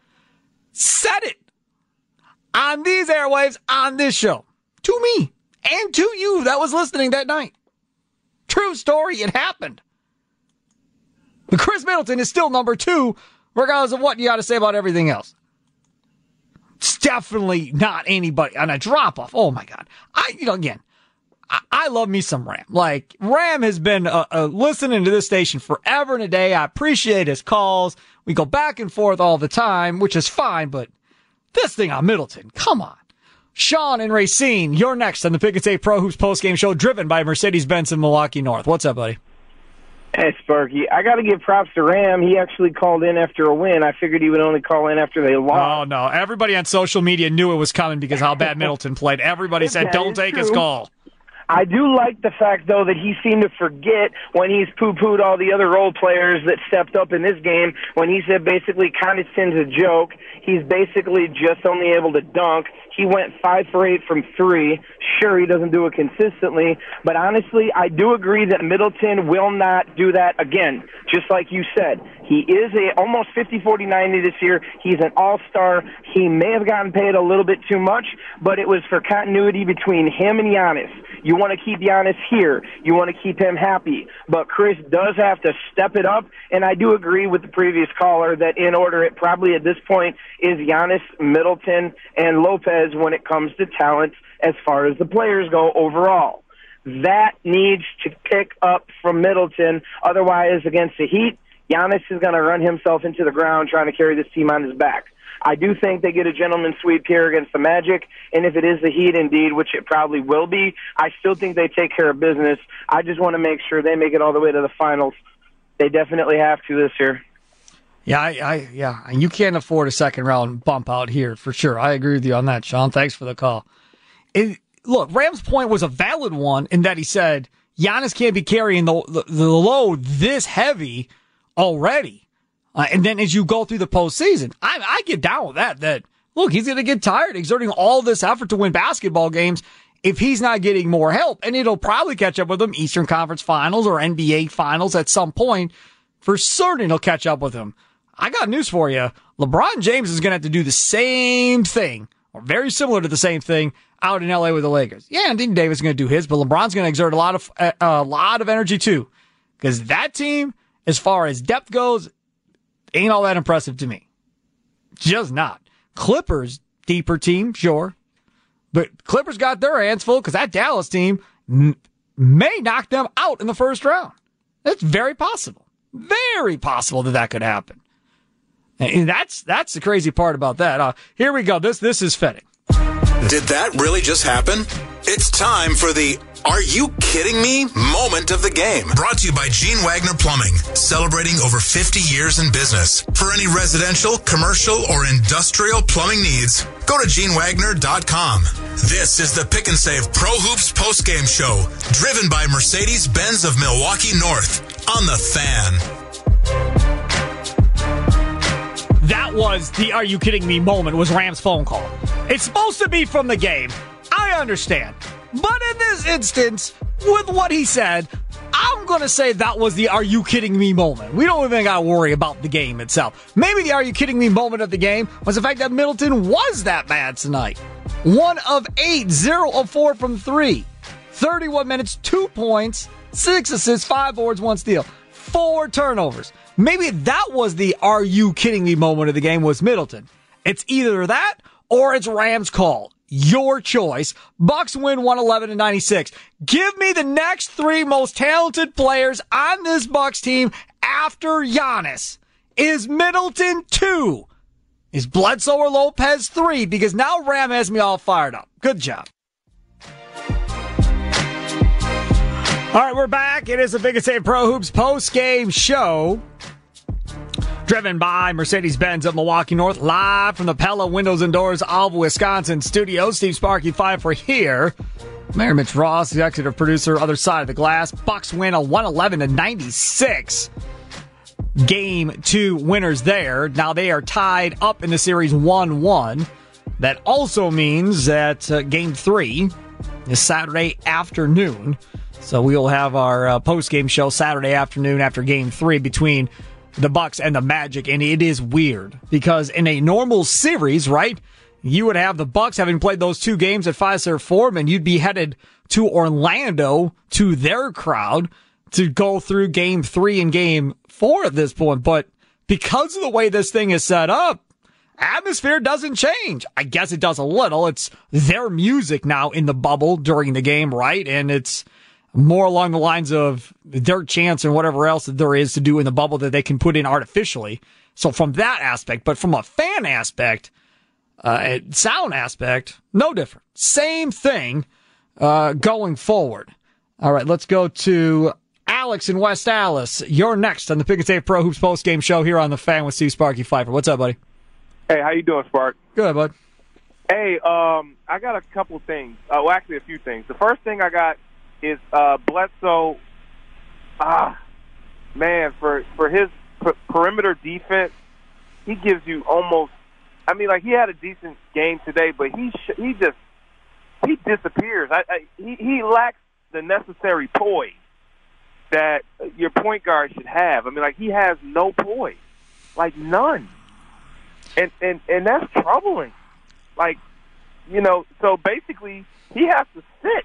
Said it on these airwaves, on this show. To me, and to you that was listening that night. True story, it happened. But Chris Middleton is still number two, regardless of what you got to say about everything else. It's definitely not anybody on a drop-off. Oh, my God. I, you know, again, I, I love me some Ram. Like, Ram has been uh, uh, listening to this station forever and a day. I appreciate his calls. We go back and forth all the time, which is fine, but this thing on Middleton, come on. Sean and Racine, you're next on the Pick and Save Pro Hoops postgame show, driven by Mercedes-Benz in Milwaukee North. What's up, buddy? Hey, Sparky. I got to give props to Ram. He actually called in after a win. I figured he would only call in after they lost. Oh, no. Everybody on social media knew it was coming because how bad Middleton played. Everybody said, don't take true. his call. I do like the fact, though, that he seemed to forget when he's poo-pooed all the other role players that stepped up in this game, when he said basically condescends a joke. He's basically just only able to dunk. He went five for eight from three. Sure, he doesn't do it consistently, but honestly, I do agree that Middleton will not do that again. Just like you said, he is a almost fifty forty ninety this year. He's an all-star. He may have gotten paid a little bit too much, but it was for continuity between him and Giannis. You want to keep Giannis here. You want to keep him happy. But Chris does have to step it up, and I do agree with the previous caller that in order it probably at this point is Giannis, Middleton, and Lopez when it comes to talent as far as the players go overall. That needs to pick up from Middleton. Otherwise, against the Heat, Giannis is going to run himself into the ground trying to carry this team on his back. I do think they get a gentleman's sweep here against the Magic, and if it is the Heat indeed, which it probably will be, I still think they take care of business. I just want to make sure they make it all the way to the finals. They definitely have to this year. Yeah, I, I, yeah, and you can't afford a second round bump out here for sure. I agree with you on that, Sean. Thanks for the call. It, look, Ram's point was a valid one in that he said Giannis can't be carrying the the, the load this heavy already, uh, and then as you go through the postseason, I, I get down with that. That look, he's going to get tired exerting all this effort to win basketball games if he's not getting more help, and it'll probably catch up with him Eastern Conference Finals or N B A Finals at some point. For certain, it'll catch up with him. I got news for you. LeBron James is going to have to do the same thing, or very similar to the same thing, out in L A with the Lakers. Yeah, Anthony Davis is going to do his, but LeBron's going to exert a lot of uh, a lot of energy too, because that team, as far as depth goes, ain't all that impressive to me. Just not. Clippers, deeper team, sure, but Clippers got their hands full because that Dallas team m- may knock them out in the first round. That's very possible. Very possible that that could happen. And that's that's the crazy part about that. Uh, here we go. This this is fitting. Did that really just happen? It's time for the Are You Kidding Me moment of the game. Brought to you by Gene Wagner Plumbing, celebrating over fifty years in business. For any residential, commercial, or industrial plumbing needs, go to gene wagner dot com. This is the Pick and Save Pro Hoops postgame show, driven by Mercedes-Benz of Milwaukee North on The Fan. That was the Are You Kidding Me moment, was Ram's phone call. It's supposed to be from the game. I understand. But in this instance, with what he said, I'm going to say that was the Are You Kidding Me moment. We don't even got to worry about the game itself. Maybe the Are You Kidding Me moment of the game was the fact that Middleton was that bad tonight. One of eight, zero of four from three. thirty-one minutes, two points, six assists, five boards, one steal, four turnovers. Maybe that was the Are You Kidding Me moment of the game was Middleton. It's either that or it's Rams' call. Your choice. Bucks win one eleven to ninety-six. Give me the next three most talented players on this Bucks team after Giannis. Is Middleton two? Is Bledsoe or Lopez three? Because now Ram has me all fired up. Good job. All right, we're back. It is the Pick and Save Pro Hoops post-game show, driven by Mercedes-Benz of Milwaukee North, live from the Pella Windows and Doors of Wisconsin studio. Steve Sparky Pfeiffer here. Mayor Mitch Ross, the executive producer, other side of the glass. Bucks win a one eleven to ninety-six. game two winners there. Now they are tied up in the series one one. That also means that uh, game three is Saturday afternoon. So we will have our uh, post-game show Saturday afternoon after game three between the Bucks and the Magic. And it is weird because in a normal series, right, you would have the Bucks having played those two games at Fiserv Forum, and you'd be headed to Orlando to their crowd to go through game three and game four at this point. But because of the way this thing is set up, atmosphere doesn't change. I guess it does a little. It's their music now in the bubble during the game, right? And it's more along the lines of their chants and whatever else that there is to do in the bubble that they can put in artificially. So from that aspect, but from a fan aspect, uh, sound aspect, no different. Same thing uh, going forward. All right, let's go to Alex in West Allis. You're next on the Pick and Save Pro Hoops postgame show here on The Fan with Steve Sparky Pfeiffer. What's up, buddy? Hey, how you doing, Spark? Good, bud. Hey, um, I got a couple things. Uh, well, actually, a few things. The first thing I got is uh, Bledsoe. Ah, man, for for his per- perimeter defense, he gives you almost. I mean, like he had a decent game today, but he sh- he just he disappears. I, I, he he lacks the necessary poise that your point guard should have. I mean, like he has no poise, like none. And, and and that's troubling. Like, you know, so basically he has to sit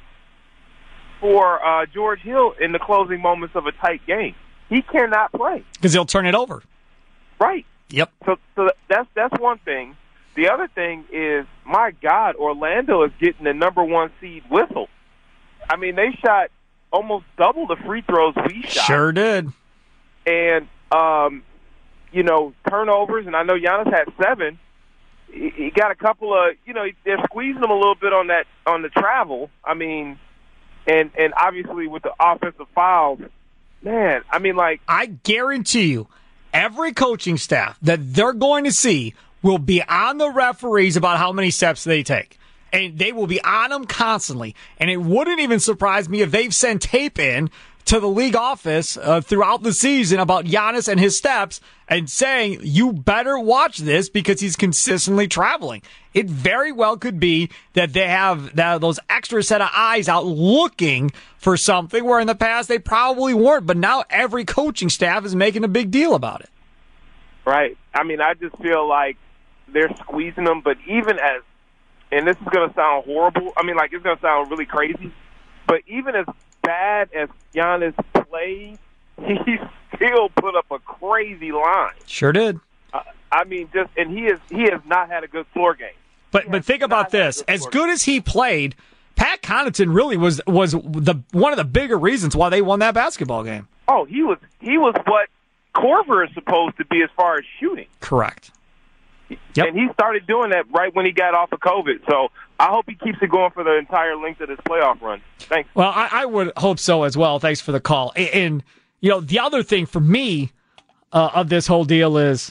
for uh, George Hill in the closing moments of a tight game. He cannot play. Because he'll turn it over. Right. Yep. So so that's that's one thing. The other thing is, my God, Orlando is getting the number one seed whistle. I mean, they shot almost double the free throws we shot. Sure did. And, um, you know, turnovers, and I know Giannis had seven. He, he got a couple of, you know, they're squeezing him a little bit on that on the travel. I mean, and and obviously with the offensive fouls, man, I mean, like. I guarantee you, every coaching staff that they're going to see will be on the referees about how many steps they take. And they will be on them constantly. And it wouldn't even surprise me if they've sent tape in to the league office uh, throughout the season about Giannis and his steps and saying, you better watch this because he's consistently traveling. It very well could be that they have that, those extra set of eyes out looking for something where in the past they probably weren't. But now every coaching staff is making a big deal about it. Right. I mean, I just feel like they're squeezing them. But even as, and this is going to sound horrible, I mean, like it's going to sound really crazy, but even as bad as Giannis played, he still put up a crazy line. Sure did. Uh, I mean, just and he is he has not had a good floor game. But but think about this: as good as he played, Pat Connaughton really was was the one of the bigger reasons why they won that basketball game. Oh, he was he was what Korver is supposed to be as far as shooting. Correct. Yep. And he started doing that right when he got off of COVID. So I hope he keeps it going for the entire length of this playoff run. Thanks. Well, I, I would hope so as well. Thanks for the call. And, and you know, the other thing for me uh, of this whole deal is,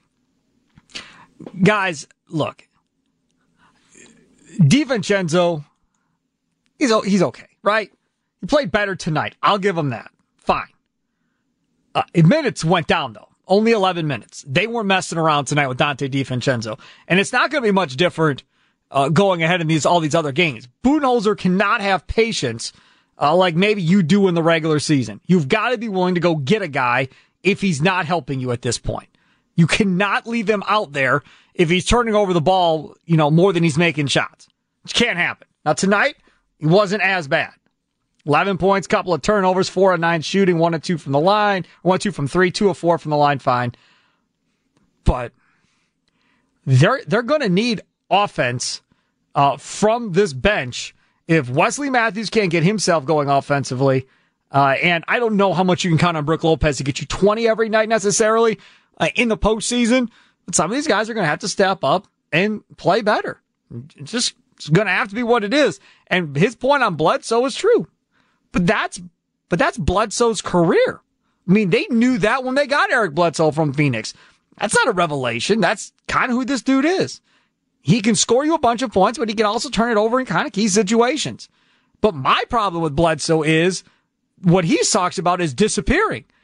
guys, look, DiVincenzo, he's he's okay, right? He played better tonight. I'll give him that. Fine. Uh, minutes went down, though. Only eleven minutes. They weren't messing around tonight with Dante DiVincenzo. And it's not going to be much different uh, going ahead in these all these other games. Budenholzer cannot have patience uh, like maybe you do in the regular season. You've got to be willing to go get a guy if he's not helping you at this point. You cannot leave him out there if he's turning over the ball, you know, more than he's making shots. It can't happen. Now, tonight, he wasn't as bad. eleven points, couple of turnovers, four of nine shooting, one of two from the line, one of two from three, two of four from the line, fine. But they're they're going to need offense uh, from this bench if Wesley Matthews can't get himself going offensively. Uh, and I don't know how much you can count on Brook Lopez to get you twenty every night necessarily uh, in the postseason. But some of these guys are going to have to step up and play better. It's just it's going to have to be what it is. And his point on Bledsoe is true. But that's but that's Bledsoe's career. I mean, they knew that when they got Eric Bledsoe from Phoenix. That's not a revelation. That's kind of who this dude is. He can score you a bunch of points, but he can also turn it over in kind of key situations. But my problem with Bledsoe is what he talks about is disappearing.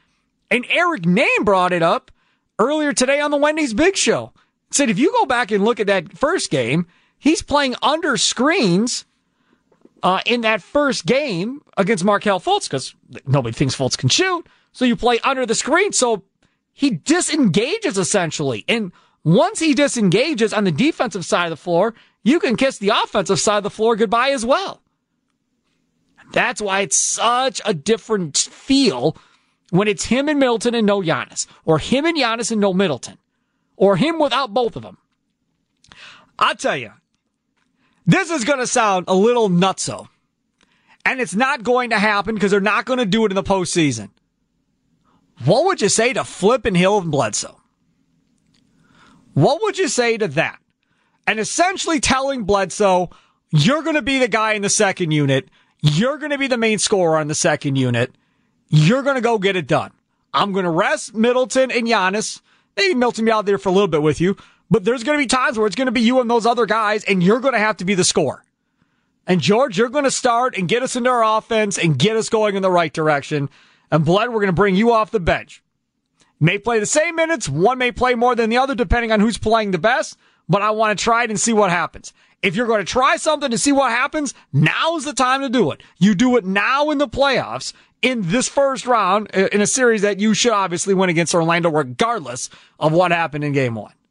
And Eric Name brought it up earlier today on the Wendy's Big Show. Said if you go back and look at that first game, he's playing under screens uh, in that first game against Markelle Fultz because nobody thinks Fultz can shoot. So you play under the screen. So he disengages essentially. And once he disengages on the defensive side of the floor, you can kiss the offensive side of the floor goodbye as well. That's why it's such a different feel when it's him and Middleton and no Giannis, or him and Giannis and no Middleton, or him without both of them. I'll tell you, this is going to sound a little nutso, and it's not going to happen because they're not going to do it in the postseason. What would you say to flipping Hill and Bledsoe? What would you say to that? And essentially telling Bledsoe, you're going to be the guy in the second unit, you're going to be the main scorer on the second unit, you're going to go get it done. I'm going to rest Middleton and Giannis. Maybe Middleton be out there for a little bit with you, but there's going to be times where it's going to be you and those other guys, and you're going to have to be the scorer. And George, you're going to start and get us into our offense and get us going in the right direction. And Bled, we're going to bring you off the bench. May play the same minutes. One may play more than the other, depending on who's playing the best, but I want to try it and see what happens. If you're going to try something to see what happens, now's the time to do it. You do it now in the playoffs, in this first round, in a series that you should obviously win against Orlando, regardless of what happened in game one.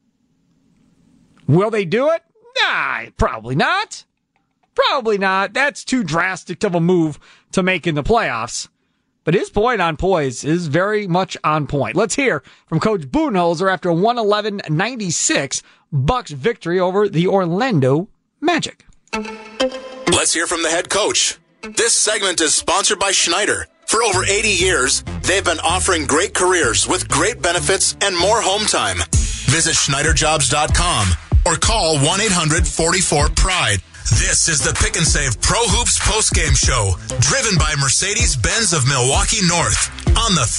Will they do it? Nah, probably not. Probably not. That's too drastic of a move to make in the playoffs. But his point on poise is very much on point. Let's hear from Coach Budenholzer after a one eleven ninety-six Bucks victory over the Orlando Magic. Let's hear from the head coach. This segment is sponsored by Schneider. For over eighty years, they've been offering great careers with great benefits and more home time. Visit Schneider Jobs dot com or call one eight hundred forty-four pride. This is the Pick and Save Pro Hoops postgame show, driven by Mercedes-Benz of Milwaukee North on The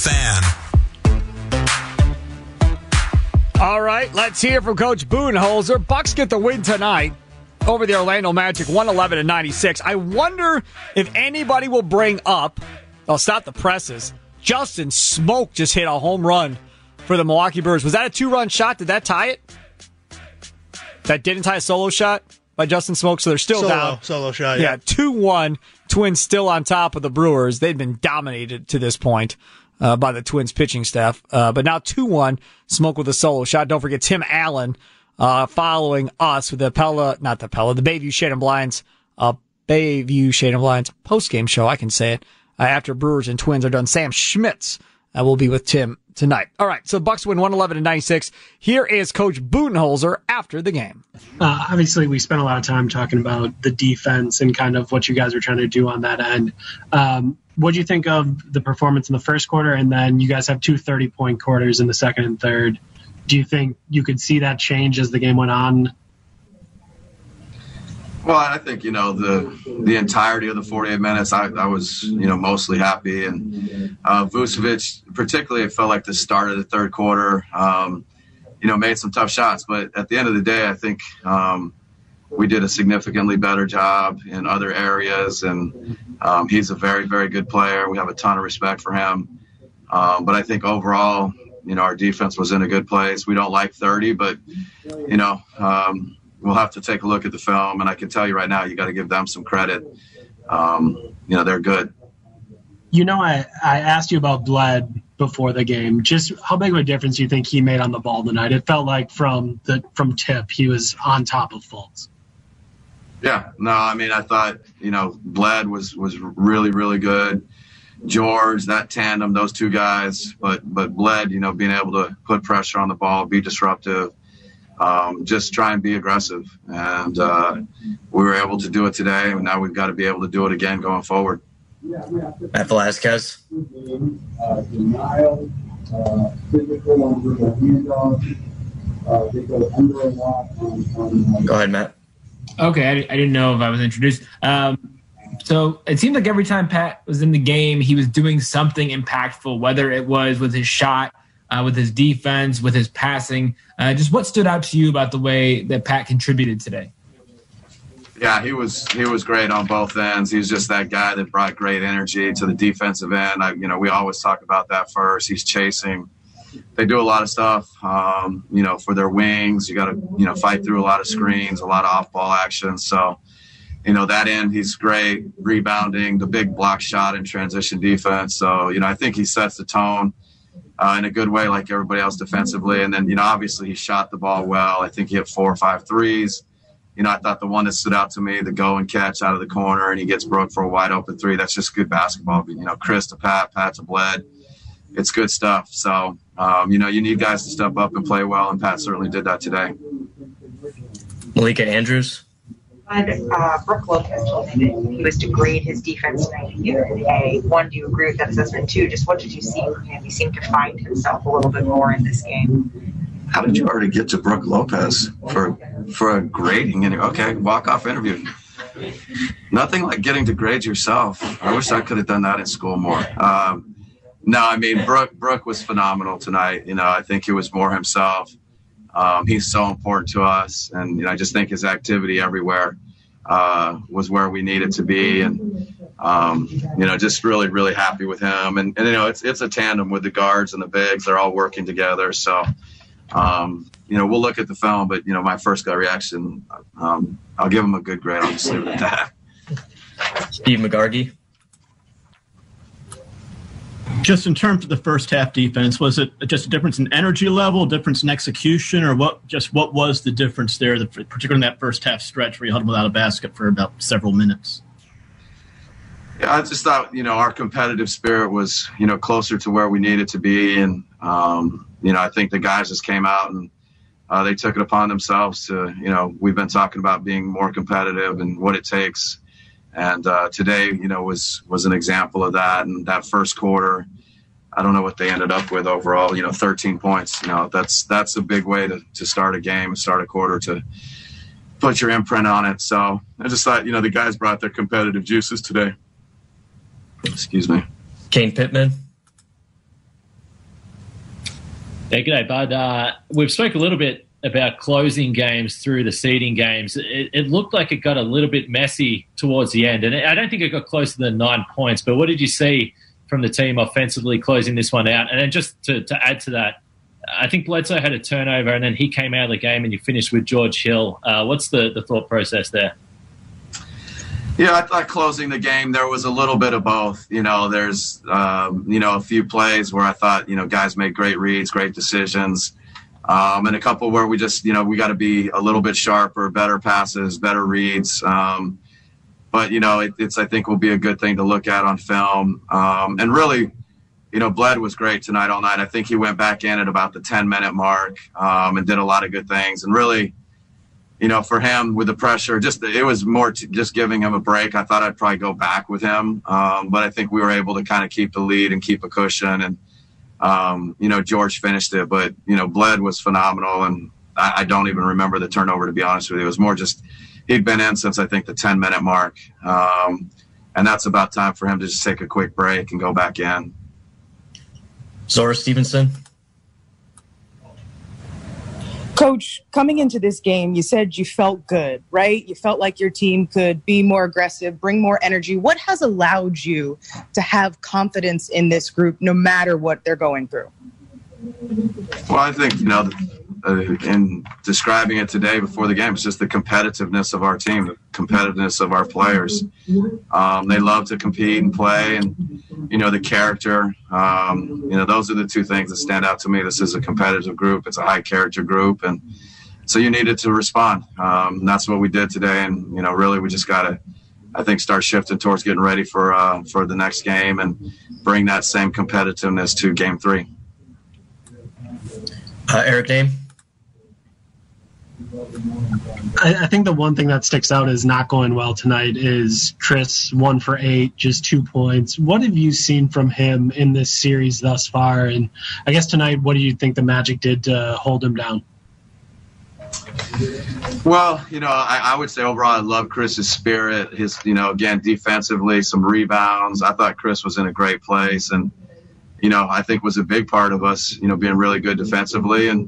Fan. All right, let's hear from Coach Budenholzer. Bucks get the win tonight over the Orlando Magic, one eleven to ninety-six. I wonder if anybody will bring up, I'll stop the presses, Justin Smoke just hit a home run for the Milwaukee Brewers. Was that a two-run shot? Did that tie it? That didn't tie a solo shot by Justin Smoke, so they're still solo, down. Solo shot, yeah. Yeah, two one. Twins still on top of the Brewers. They'd been dominated to this point uh, by the Twins pitching staff. Uh, but now two one, Smoke with a solo shot. Don't forget Tim Allen uh, following us with the Pella, not the Pella, the Bayview Shade and Blinds, uh, Bayview Shade and Blinds postgame show, I can say it, uh, after Brewers and Twins are done. Sam Schmitz uh, will be with Tim tonight. All right, so Bucks win one eleven to ninety-six. Here is Coach Budenholzer after the game. Uh, obviously, we spent a lot of time talking about the defense and kind of what you guys were trying to do on that end. Um, what do you think of the performance in the first quarter? And then you guys have two thirty-point quarters in the second and third. Do you think you could see that change as the game went on? Well, I think, you know, the the entirety of the forty-eight minutes, I, I was, you know, mostly happy. And uh, Vucevic, particularly, it felt like the start of the third quarter, um, you know, made some tough shots. But at the end of the day, I think um, we did a significantly better job in other areas. And um, he's a very, very good player. We have a ton of respect for him. Um, but I think overall, you know, our defense was in a good place. We don't like thirty, but, you know, um, we'll have to take a look at the film, and I can tell you right now, you got to give them some credit. Um, you know, they're good. You know, I, I asked you about Bled before the game. Just how big of a difference do you think he made on the ball tonight? It felt like from the from tip, he was on top of Fultz. Yeah, no, I mean, I thought, you know, Bled was was really, really good. George, that tandem, those two guys, but but Bled, you know, being able to put pressure on the ball, be disruptive. Um, just try and be aggressive. And uh, we were able to do it today, and now we've got to be able to do it again going forward. Matt Velasquez. Go ahead, Matt. Okay, I, I didn't know if I was introduced. Um, so it seemed like every time Pat was in the game, he was doing something impactful, whether it was with his shot, Uh, with his defense, with his passing. Uh, just what stood out to you about the way that Pat contributed today? Yeah, he was he was great on both ends. He was just that guy that brought great energy to the defensive end. I, you know, we always talk about that first. He's chasing. They do a lot of stuff, um, you know, for their wings. You got to, you know, fight through a lot of screens, a lot of off-ball action. So, you know, that end, he's great. Rebounding, the big block shot and transition defense. So, you know, I think he sets the tone uh, in a good way like everybody else defensively. And then, you know, obviously he shot the ball well. I think he hit four or five threes. You know, I thought the one that stood out to me, the go and catch out of the corner, and he gets broke for a wide open three. That's just good basketball. But, you know, Chris to Pat, Pat to Bled. It's good stuff. So, um, you know, you need guys to step up and play well, and Pat certainly did that today. Malika Andrews. Uh, Brooke Lopez told me that he was to grade his defense tonight here in A. One, do you agree with that assessment? Two, just what did you see from him? He seemed to find himself a little bit more in this game. How did you already get to Brooke Lopez for for a grading? Okay, walk-off interview. Nothing like getting to grade yourself. I wish I could have done that in school more. Um, no, I mean, Brooke, Brooke was phenomenal tonight. You know, I think he was more himself. Um, he's so important to us, and you know, I just think his activity everywhere uh, was where we needed to be, and um, you know, just really, really happy with him. And, and you know, it's it's a tandem with the guards and the bigs; they're all working together. So, um, you know, we'll look at the film, but you know, my first gut reaction, um, I'll give him a good grade. I'll just leave it at that. Steve McGargy. Just in terms of the first half defense, was it just a difference in energy level, difference in execution, or what? Just what was the difference there, particularly in that first half stretch where you held them without a basket for about several minutes? Yeah, I just thought, you know, our competitive spirit was, you know, closer to where we needed to be. And, um, you know, I think the guys just came out and uh, they took it upon themselves to, you know, we've been talking about being more competitive and what it takes. And uh, today, you know, was was an example of that. And that first quarter, I don't know what they ended up with overall, you know, thirteen points. You know, that's that's a big way to, to start a game, start a quarter, to put your imprint on it. So I just thought, you know, the guys brought their competitive juices today. Excuse me. Kane Pittman. Yeah, g'day, Bud. Uh, we've spoke a little bit about closing games through the seeding games. It, it looked like it got a little bit messy towards the end, and I don't think it got closer than nine points. But what did you see from the team offensively closing this one out? And then just to, to add to that, I think Bledsoe had a turnover, and then he came out of the game, and you finished with George Hill. Uh, what's the, the thought process there? Yeah, I thought closing the game, there was a little bit of both. You know, there's, um, you know, a few plays where I thought, you know, guys made great reads, great decisions. Um, and a couple where we just, you know, we got to be a little bit sharper, better passes, better reads. Um, but, you know, it, it's, I think, will be a good thing to look at on film. Um, and really, you know, Bled was great tonight all night. I think he went back in at about the ten-minute mark um, and did a lot of good things. And really, you know, for him with the pressure, just it was more to just giving him a break. I thought I'd probably go back with him. Um, but I think we were able to kind of keep the lead and keep a cushion. And, Um, you know, George finished it, but, you know, Bled was phenomenal, and I, I don't even remember the turnover, to be honest with you. It was more just he'd been in since, I think, the ten-minute mark, um, and that's about time for him to just take a quick break and go back in. Zora Stevenson. Coach, coming into this game, you said you felt good, right? You felt like your team could be more aggressive, bring more energy. What has allowed you to have confidence in this group no matter what they're going through? Well, I think, you know, uh, in describing it today before the game, it's just the competitiveness of our team, the competitiveness of our players. Um, they love to compete and play, and, you know, the character. Um, you know, those are the two things that stand out to me. This is a competitive group. It's a high-character group, and so you needed to respond. Um, and that's what we did today, and, you know, really we just got to, I think, start shifting towards getting ready for uh, for the next game and bring that same competitiveness to game three. Uh, Eric Dame. I, I think the one thing that sticks out is not going well tonight is Chris, one for eight, just two points. What have you seen from him in this series thus far? And I guess tonight, what do you think the Magic did to hold him down? Well, you know, I, I would say overall I love Chris's spirit. His, you know, again, defensively, some rebounds. I thought Chris was in a great place, and, you know, I think was a big part of us, you know, being really good defensively. And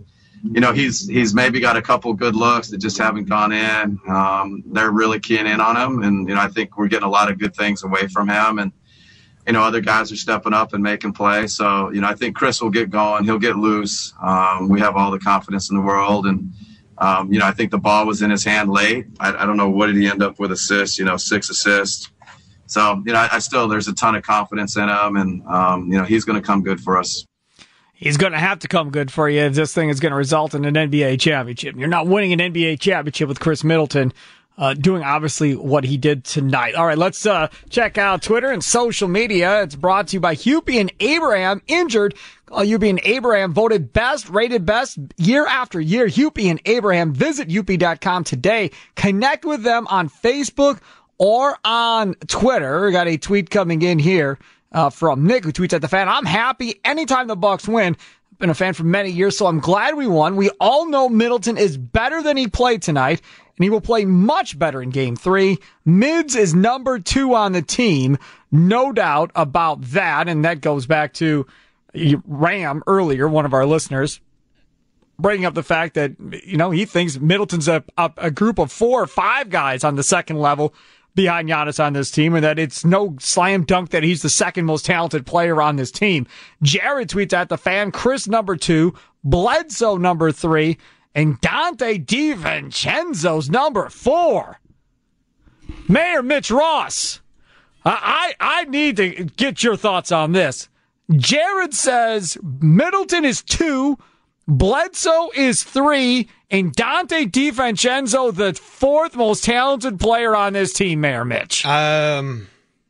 you know, he's he's maybe got a couple good looks that just haven't gone in. Um, they're really keying in on him, and you know, I think we're getting a lot of good things away from him, and you know, other guys are stepping up and making play. So you know, I think Chris will get going. He'll get loose. Um, we have all the confidence in the world, and um, you know, I think the ball was in his hand late. I, I don't know, what did he end up with assists? You know, six assists. So you know, I, I still there's a ton of confidence in him, and um, you know, he's going to come good for us. He's going to have to come good for you if this thing is going to result in an N B A championship. You're not winning an N B A championship with Chris Middleton uh, doing, obviously, what he did tonight. All right, let's uh, check out Twitter and social media. It's brought to you by Hupie and Abraham. Injured. Uh, Hupie and Abraham voted best, rated best year after year. Hupie and Abraham. Visit Hupie dot com today. Connect with them on Facebook or on Twitter. We got a tweet coming in here. Uh, from Nick, who tweets at the fan, I'm happy anytime the Bucks win. Been a fan for many years, so I'm glad we won. We all know Middleton is better than he played tonight, and he will play much better in game three. Mids is number two on the team. No doubt about that, and that goes back to Ram earlier, one of our listeners, bringing up the fact that, you know, he thinks Middleton's a, a, a group of four or five guys on the second level behind Giannis on this team, and that it's no slam dunk that he's the second most talented player on this team. Jared tweets at the fan, Chris number two, Bledsoe number three, and Dante DiVincenzo's number four. Mayor Mitch Ross, I, I, I need to get your thoughts on this. Jared says Middleton is two, Bledsoe is three, and Dante DiVincenzo, the fourth most talented player on this team, Mayor Mitch. Um,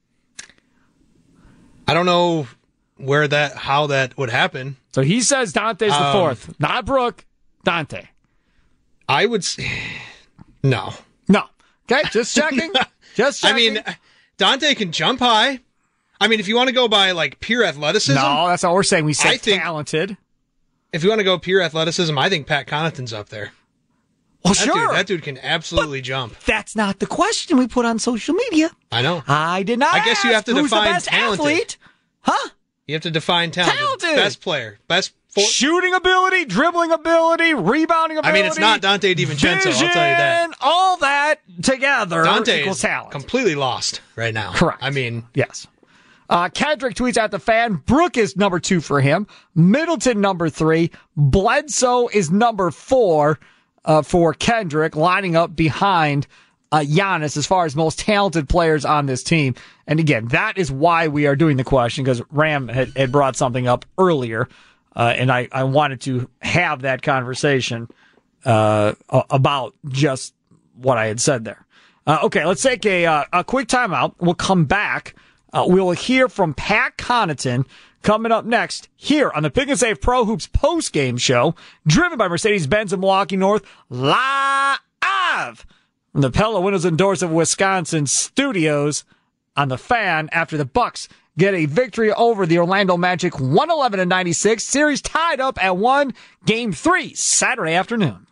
I don't know where that, how that would happen. So he says Dante's the Um, fourth, not Brooke, Dante. I would say, no. No. Okay, just checking. Just checking. I mean, Dante can jump high. I mean, if you want to go by like pure athleticism. No, that's all we're saying. We said I think, talented. If you want to go pure athleticism, I think Pat Connaughton's up there. Well, that sure. Dude, that dude can absolutely but jump. That's not the question we put on social media. I know. I did not. I guess you have to who's define the best talented. athlete. Huh? You have to define talented. Talented. Best player. Best for- shooting ability, dribbling ability, rebounding ability. I mean, it's not Dante DiVincenzo, vision, I'll tell you that. All that together Dante equals is talent. completely lost right now. Correct. I mean, yes. Uh, Kendrick tweets at the fan. Brooke is number two for him. Middleton number three. Bledsoe is number four uh, for Kendrick, lining up behind uh, Giannis as far as most talented players on this team. And again, that is why we are doing the question, because Ram had, had brought something up earlier, uh, and I, I wanted to have that conversation uh, about just what I had said there. Uh, okay, let's take a, uh, a quick timeout. We'll come back. Uh, we'll hear from Pat Connaughton coming up next here on the Pick and Save Pro Hoops post-game show, driven by Mercedes-Benz of Milwaukee North, live from the Pella Windows and Doors of Wisconsin studios on the Fan after the Bucks get a victory over the Orlando Magic one eleven to ninety-six. Series tied up at one, game three, Saturday afternoon.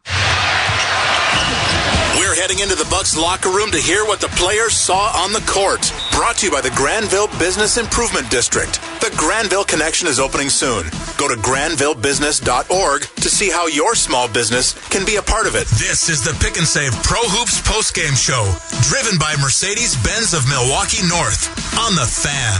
We're heading into the Bucks locker room to hear what the players saw on the court. Brought to you by the Granville Business Improvement District. The Granville Connection is opening soon. Go to granville business dot org to see how your small business can be a part of it. This is the Pick and Save Pro Hoops postgame show, driven by Mercedes-Benz of Milwaukee North on the Fan.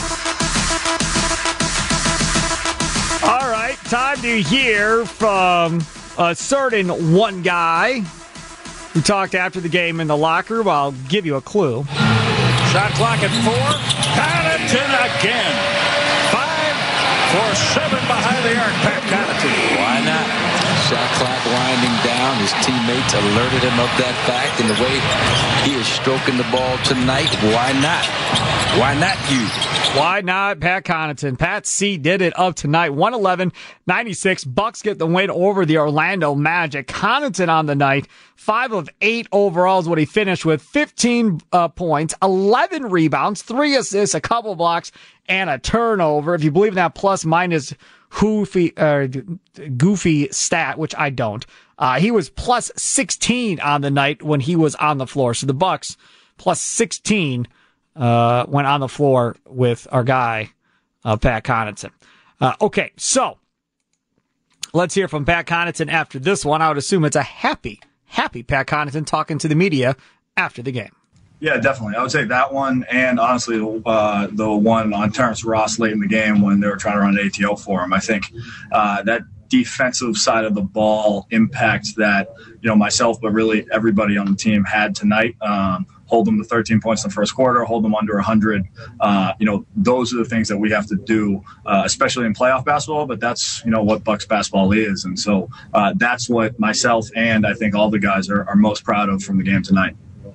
All right, time to hear from a certain one guy who talked after the game in the locker room. I'll give you a clue. Shot clock at four. Connaughton again. Five for seven behind the arc. Pat Connaughton. Why not? Shot clock winding down. His teammates alerted him of that fact. And the way he is stroking the ball tonight, why not? Why not you? Why not Pat Connaughton? Pat C did it up tonight. one eleven ninety-six. Bucks get the win over the Orlando Magic. Connaughton on the night. Five of eight overall is what he finished with. fifteen uh, points, eleven rebounds, three assists, a couple blocks, and a turnover. If you believe in that plus minus goofy, uh, goofy stat, which I don't, uh, he was plus sixteen on the night when he was on the floor. So the Bucks plus sixteen uh, went on the floor with our guy, uh, Pat Connaughton. Uh, okay, so Let's hear from Pat Connaughton after this one. I would assume it's a happy, happy Pat Connaughton talking to the media after the game. Yeah, definitely. I would say that one, and honestly, uh, the one on Terrence Ross late in the game when they were trying to run an A T O for him. I think uh, that defensive side of the ball impact that, you know, myself, but really everybody on the team had tonight. Um, hold them to thirteen points in the first quarter, hold them under one hundred. Uh, you know, those are the things that we have to do, uh, especially in playoff basketball, but that's, you know, what Bucks basketball is. And so uh, that's what myself and I think all the guys are, are most proud of from the game tonight.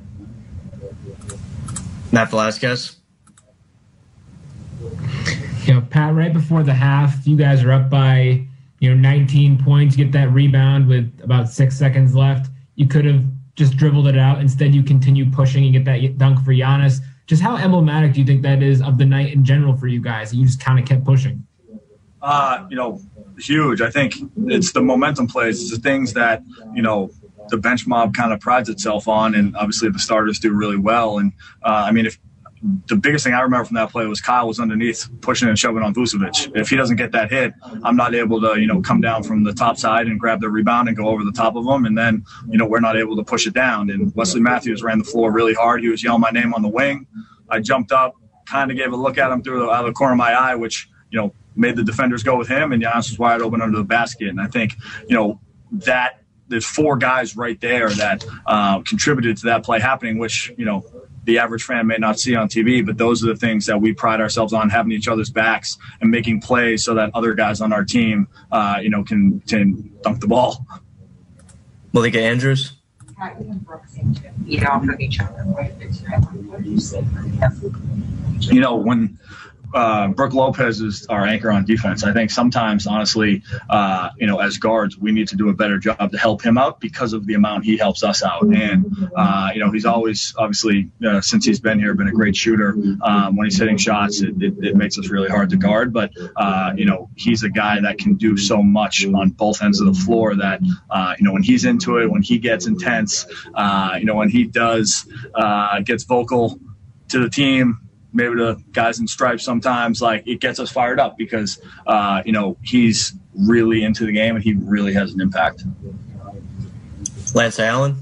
Matt Velasquez. You know, Pat, right before the half, you guys are up by, you know, nineteen points, get that rebound with about six seconds left. You could have just dribbled it out. Instead, you continue pushing and get that dunk for Giannis. Just how emblematic do you think that is of the night in general for you guys? You just kind of kept pushing. Uh, you know, huge. I think it's the momentum plays. It's the things that, you know, the bench mob kind of prides itself on, and obviously the starters do really well. And uh, I mean, if the biggest thing I remember from that play was Kyle was underneath pushing and shoving on Vucevic. If he doesn't get that hit, I'm not able to, you know, come down from the top side and grab the rebound and go over the top of him. And then, you know, we're not able to push it down. And Wesley Matthews ran the floor really hard. He was yelling my name on the wing. I jumped up, kind of gave a look at him through the, out of the corner of my eye, which, you know, made the defenders go with him. And Giannis was wide open under the basket. And I think, you know, that there's four guys right there that uh, contributed to that play happening, which, you know, the average fan may not see on T V, but those are the things that we pride ourselves on, having each other's backs and making plays so that other guys on our team, uh, you know, can, can dunk the ball. Malika Andrews. Eat off of each other. You know, when uh, Brooke Lopez is our anchor on defense, I think sometimes, honestly, uh, you know, as guards, we need to do a better job to help him out because of the amount he helps us out. And, uh, you know, he's always, obviously, uh, since he's been here, been a great shooter. Um, when he's hitting shots, it, it, it makes us really hard to guard. But, uh, you know, he's a guy that can do so much on both ends of the floor that, uh, you know, when he's into it, when he gets intense, uh, you know, when he does, uh, gets vocal to the team, maybe the guys in stripes sometimes, like, it gets us fired up because, uh, you know, he's really into the game and he really has an impact. Lance Allen.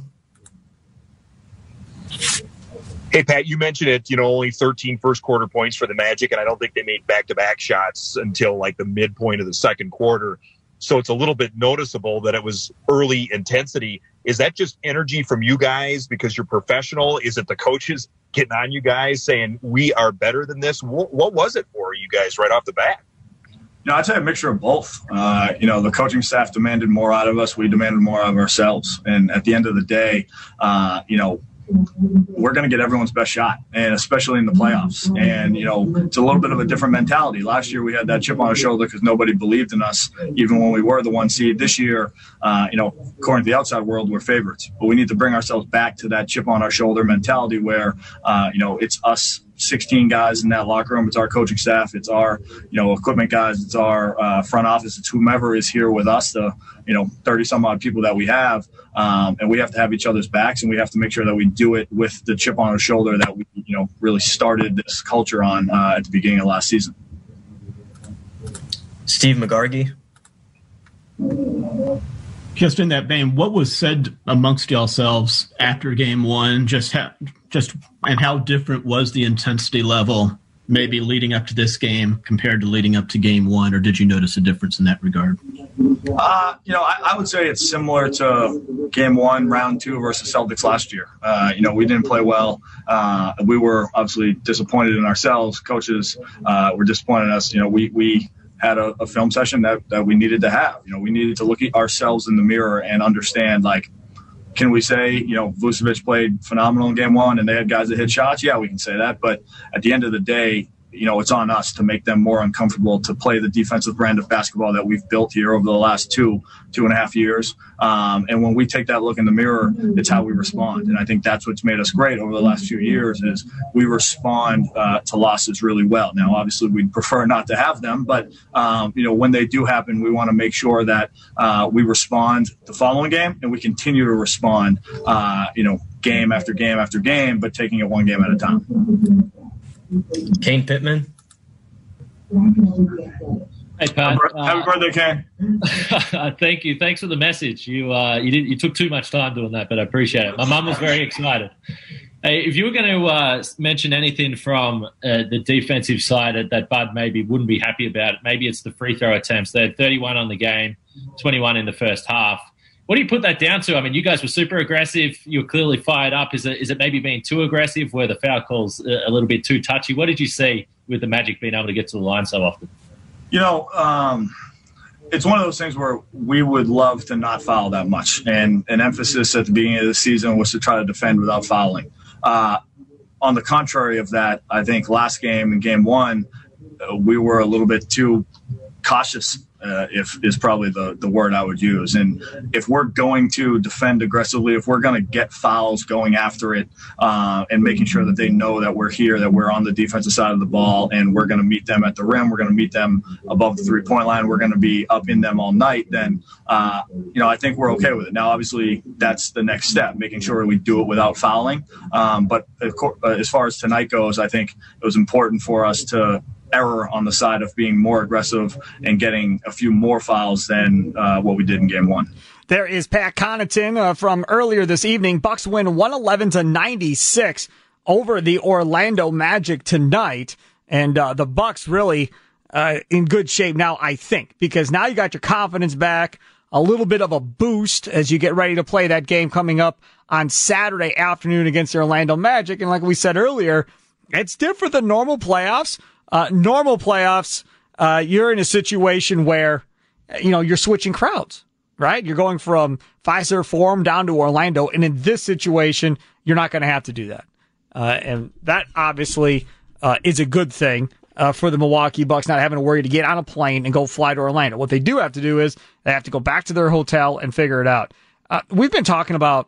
Hey, Pat, you mentioned it, you know, only thirteen first quarter points for the Magic, and I don't think they made back-to-back shots until like the midpoint of the second quarter. So it's a little bit noticeable that it was early intensity. Is that just energy from you guys because you're professional? Is it the coaches getting on you guys saying, we are better than this? What, what was it for you guys right off the bat? You know, I'd say a mixture of both. Uh, you know, the coaching staff demanded more out of us. We demanded more out of ourselves. And at the end of the day, uh, you know, we're going to get everyone's best shot, and especially in the playoffs. And, you know, it's a little bit of a different mentality. Last year we had that chip on our shoulder because nobody believed in us, even when we were the one seed. This year, uh, you know, according to the outside world, we're favorites. But we need to bring ourselves back to that chip on our shoulder mentality where, uh, you know, it's us sixteen guys in that locker room. It's our coaching staff. It's our, you know, equipment guys. It's our uh, front office. It's whomever is here with us, the, you know, thirty some odd people that we have. Um, and we have to have each other's backs, and we have to make sure that we do it with the chip on our shoulder that we, you know, really started this culture on uh, at the beginning of last season. Steve McGargy. Just in that vein, what was said amongst yourselves after game one? Just how, just and how different was the intensity level, maybe leading up to this game compared to leading up to game one, or did you notice a difference in that regard? Uh, you know, I, I would say it's similar to game one, round two versus Celtics last year. Uh, you know, we didn't play well. Uh, we were obviously disappointed in ourselves. Coaches uh, were disappointed in us. You know, we we. had a, a film session that, that we needed to have. You know, we needed to look at ourselves in the mirror and understand, like, can we say, you know, Vucevic played phenomenal in game one and they had guys that hit shots? Yeah, we can say that. But at the end of the day, you know, it's on us to make them more uncomfortable to play the defensive brand of basketball that we've built here over the last two, two and a half years. Um, and when we take that look in the mirror, it's how we respond. And I think that's what's made us great over the last few years is we respond uh, to losses really well. Now, obviously, we'd prefer not to have them, but, um, you know, when they do happen, we want to make sure that uh, we respond the following game and we continue to respond, uh, you know, game after game after game, but taking it one game at a time. Kane Pittman. Hey, Pat. Happy birthday, Ken. Uh, thank you. Thanks for the message. You uh, you did you took too much time doing that, but I appreciate it. My mum was very excited. Hey, if you were going to uh, mention anything from uh, the defensive side that, that Bud maybe wouldn't be happy about, maybe it's the free throw attempts. They had thirty-one on the game, twenty-one in the first half. What do you put that down to? I mean, you guys were super aggressive. You were clearly fired up. Is it is it maybe being too aggressive? Were the foul calls a little bit too touchy? What did you see with the Magic being able to get to the line so often? You know, um, it's one of those things where we would love to not foul that much. And an emphasis at the beginning of the season was to try to defend without fouling. Uh, on the contrary of that, I think last game in game one, uh, we were a little bit too cautious, uh, if is probably the, the word I would use. And if we're going to defend aggressively, if we're going to get fouls going after it uh, and making sure that they know that we're here, that we're on the defensive side of the ball, and we're going to meet them at the rim, we're going to meet them above the three-point line, we're going to be up in them all night, then, uh, you know, I think we're okay with it. Now, obviously, that's the next step, making sure we do it without fouling. Um, but of course, uh, as far as tonight goes, I think it was important for us to error on the side of being more aggressive and getting a few more fouls than uh, what we did in game one. There is Pat Connaughton uh, from earlier this evening. Bucks win one eleven to ninety-six over the Orlando Magic tonight, and uh, the Bucks really uh, in good shape now, I think, because now you got your confidence back, a little bit of a boost as you get ready to play that game coming up on Saturday afternoon against the Orlando Magic. And like we said earlier, it's different than normal playoffs. Uh, normal playoffs, uh, you're in a situation where, you know, you're switching crowds, right? You're going from Fiserv Forum down to Orlando. And in this situation, you're not going to have to do that. Uh, and that obviously, uh, is a good thing, uh, for the Milwaukee Bucks, not having to worry to get on a plane and go fly to Orlando. What they do have to do is they have to go back to their hotel and figure it out. Uh, we've been talking about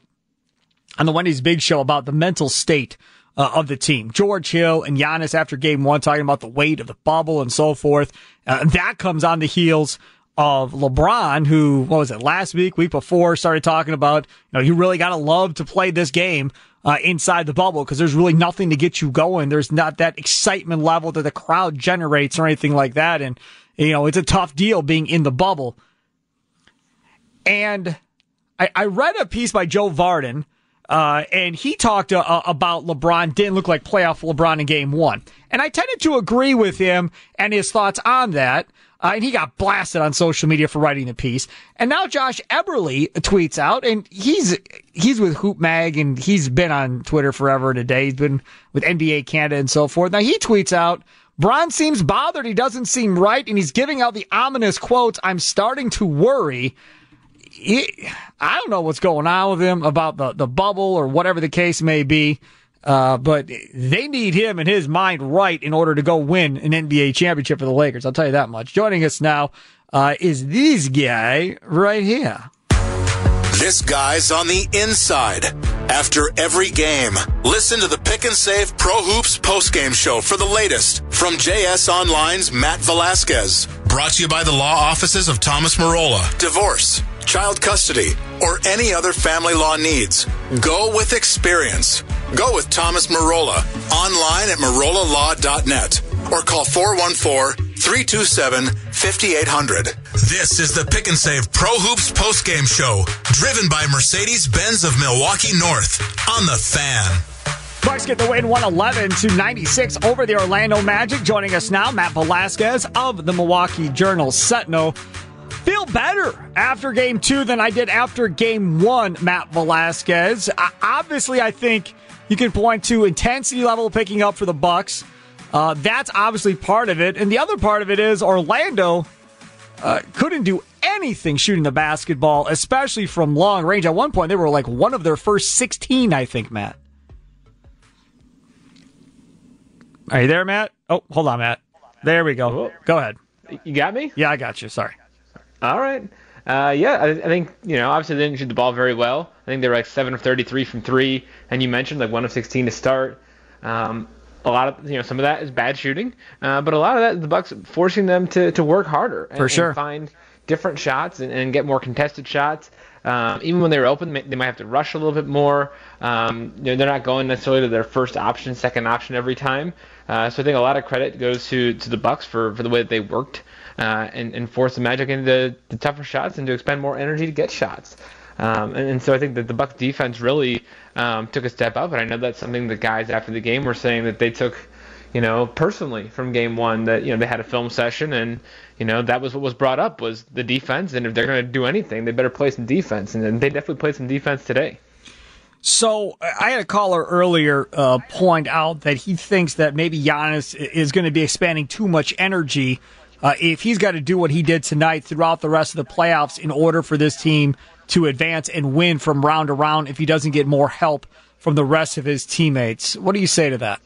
on the Wendy's Big Show about the mental state Uh, of the team. George Hill and Giannis after game one talking about the weight of the bubble and so forth. Uh, and that comes on the heels of LeBron, who, what was it, last week, week before, started talking about, you know, you really got to love to play this game uh, inside the bubble because there's really nothing to get you going. There's not that excitement level that the crowd generates or anything like that. And, you know, it's a tough deal being in the bubble. And I, I read a piece by Joe Varden, Uh, and he talked uh, about LeBron didn't look like playoff LeBron in game one. And I tended to agree with him and his thoughts on that. Uh, and he got blasted on social media for writing the piece. And now Josh Eberle tweets out, and he's he's with Hoop Mag, and he's been on Twitter forever and a day. He's been with N B A Canada and so forth. Now he tweets out, Bron seems bothered. He doesn't seem right. And he's giving out the ominous quotes, I'm starting to worry. He, I don't know what's going on with him about the, the bubble or whatever the case may be, uh, but they need him and his mind right in order to go win an N B A championship for the Lakers. I'll tell you that much. Joining us now uh, is this guy right here. This guy's on the inside. After every game, listen to the Pick and Save Pro Hoops postgame show for the latest from J S Online's Matt Velasquez. Brought to you by the law offices of Thomas Marola. Divorce, child custody, or any other family law needs. Go with experience. Go with Thomas Marola. Online at marola law dot net or call four one four, three two seven, five eight zero zero. This is the Pick and Save Pro Hoops postgame show, driven by Mercedes-Benz of Milwaukee North on The Fan. Bucks get the win one eleven to ninety-six over the Orlando Magic. Joining us now, Matt Velasquez of the Milwaukee Journal-Sentinel. Feel better after game two than I did after game one, Matt Velasquez. Uh, obviously, I think you can point to intensity level picking up for the Bucks. Uh, that's obviously part of it. And the other part of it is Orlando uh, couldn't do anything shooting the basketball, especially from long range. At one point, they were like one of their first sixteen, I think, Matt. Are you there, Matt? Oh, hold on, Matt. There we go. Whoa. Go ahead. You got me? Yeah, I got you. Sorry. All right. Uh, yeah, I, I think, you know, obviously they didn't shoot the ball very well. I think they were like seven of thirty-three from three, and you mentioned like one of sixteen to start. Um, a lot of, you know, some of that is bad shooting, uh, but a lot of that, the Bucks forcing them to, to work harder and, For sure. and find different shots and, and get more contested shots. Um, even when they were open, they might have to rush a little bit more. Um, you know, they're not going necessarily to their first option, second option every time. Uh, so I think a lot of credit goes to, to the Bucks for, for the way that they worked uh, and, and force the Magic into the tougher shots and to expend more energy to get shots. Um, and, and so I think that the Bucks defense really um, took a step up, and I know that's something the guys after the game were saying that they took, you know, personally from game one, that, you know, they had a film session and, you know, that was what was brought up was the defense, and if they're going to do anything, they better play some defense, and then they definitely played some defense today. So I had a caller earlier uh, point out that he thinks that maybe Giannis is going to be expanding too much energy uh, if he's got to do what he did tonight throughout the rest of the playoffs in order for this team to advance and win from round to round if he doesn't get more help from the rest of his teammates. What do you say to that?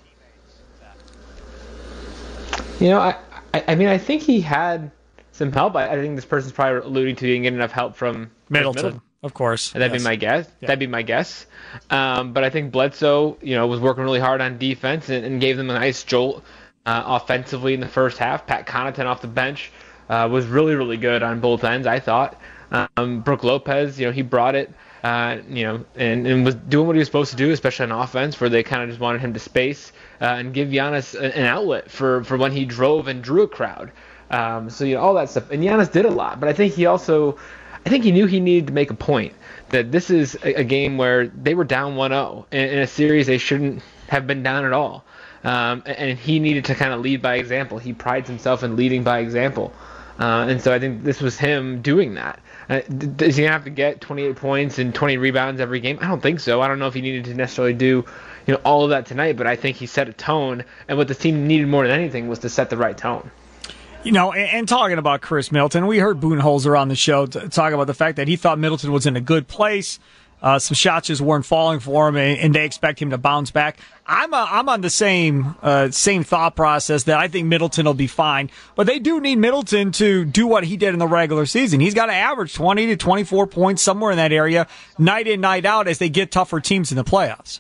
You know, I, I, I mean, I think he had some help. I, I think this person's probably alluding to he didn't get enough help from Middleton. Middleton. Of course. That'd yes. be my guess. Yeah. That'd be my guess. Um, but I think Bledsoe, you know, was working really hard on defense and, and gave them a nice jolt uh, offensively in the first half. Pat Connaughton off the bench uh, was really, really good on both ends, I thought. Um, Brook Lopez, you know, he brought it, uh, you know, and, and was doing what he was supposed to do, especially on offense, where they kind of just wanted him to space uh, and give Giannis an outlet for, for when he drove and drew a crowd. Um, so, you know, all that stuff. And Giannis did a lot, but I think he also... I think he knew he needed to make a point that this is a, a game where they were down one oh in, in a series they shouldn't have been down at all. Um, and, and he needed to kind of lead by example. He prides himself in leading by example. Uh, and so I think this was him doing that. Uh, is he going to have to get twenty-eight points and twenty rebounds every game? I don't think so. I don't know if he needed to necessarily do, you know, all of that tonight, but I think he set a tone. And what the team needed more than anything was to set the right tone. You know, and, and talking about Chris Middleton, we heard Budenholzer on the show to talk about the fact that he thought Middleton was in a good place. Uh, some shots just weren't falling for him, and, and they expect him to bounce back. I'm a, I'm on the same uh, same thought process that I think Middleton will be fine, but they do need Middleton to do what he did in the regular season. He's got to average twenty to twenty-four points somewhere in that area, night in, night out, as they get tougher teams in the playoffs.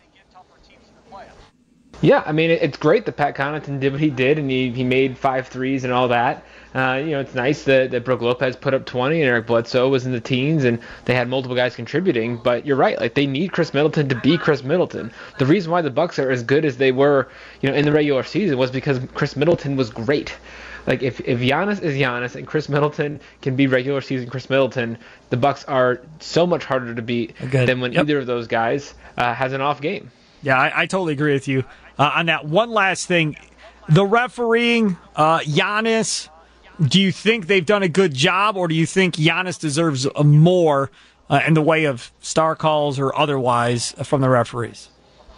Yeah, I mean, it's great that Pat Connaughton did what he did, and he, he made five threes and all that. Uh, you know, it's nice that, that Brook Lopez put up twenty and Eric Bledsoe was in the teens, and they had multiple guys contributing. But you're right, like they need Chris Middleton to be Chris Middleton. The reason why the Bucks are as good as they were, you know, in the regular season was because Chris Middleton was great. Like if if Giannis is Giannis and Chris Middleton can be regular season Chris Middleton, the Bucks are so much harder to beat Good. than when Yep. either of those guys uh, has an off game. Yeah, I, I totally agree with you uh, on that. One last thing, the refereeing, uh, Giannis. Do you think they've done a good job, or do you think Giannis deserves more uh, in the way of star calls or otherwise from the referees?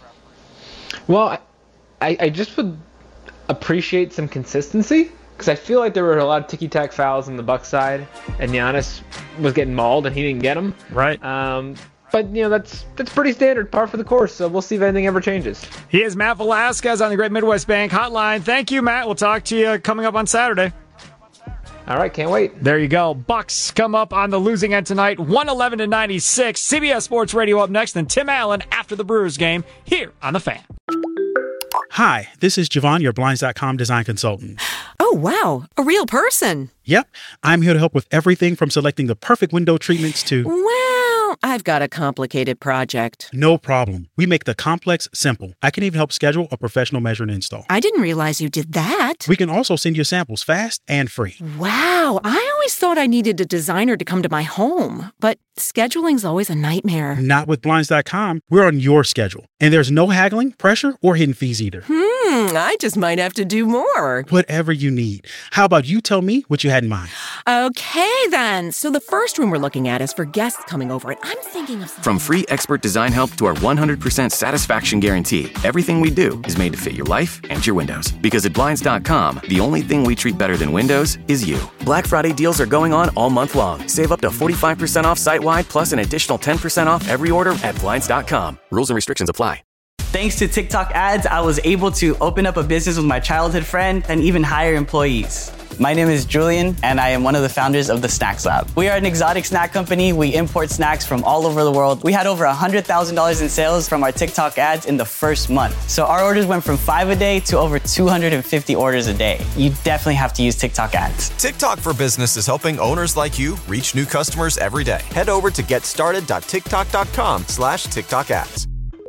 Well, I, I just would appreciate some consistency, because I feel like there were a lot of ticky-tack fouls on the Bucks side, and Giannis was getting mauled, and he didn't get them. Right. Um, but, you know, that's that's pretty standard, par for the course, so we'll see if anything ever changes. He is Matt Velasquez on the Great Midwest Bank Hotline. Thank you, Matt. We'll talk to you coming up on Saturday. All right, can't wait. There you go. Bucks come up on the losing end tonight, one eleven to ninety-six. C B S Sports Radio up next, and Tim Allen after the Brewers game here on The Fan. Hi, this is Javon, your Blinds dot com design consultant. Oh, wow. A real person. Yep. I'm here to help with everything from selecting the perfect window treatments to... Well, I've got a complicated project. No problem. We make the complex simple. I can even help schedule a professional measure and install. I didn't realize you did that. We can also send you samples fast and free. Wow. I always thought I needed a designer to come to my home, but scheduling's always a nightmare. Not with Blinds dot com. We're on your schedule. And there's no haggling, pressure, or hidden fees either. Hmm, I just might have to do more. Whatever you need. How about you tell me what you had in mind? Okay, then. So the first room we're looking at is for guests coming over, and I'm thinking of... From free expert design help to our one hundred percent satisfaction guarantee, everything we do is made to fit your life and your windows. Because at Blinds dot com, the only thing we treat better than windows is you. Black Friday deals are going on all month long. Save up to forty-five percent off site-wide, plus an additional ten percent off every order at Blinds dot com. Rules and restrictions apply. Thanks to TikTok ads, I was able to open up a business with my childhood friend and even hire employees. My name is Julian, and I am one of the founders of the Snacks Lab. We are an exotic snack company. We import snacks from all over the world. We had over one hundred thousand dollars in sales from our TikTok ads in the first month. So our orders went from five a day to over two hundred fifty orders a day. You definitely have to use TikTok ads. TikTok for Business is helping owners like you reach new customers every day. Head over to getstarted dot tiktok dot com slash TikTok ads.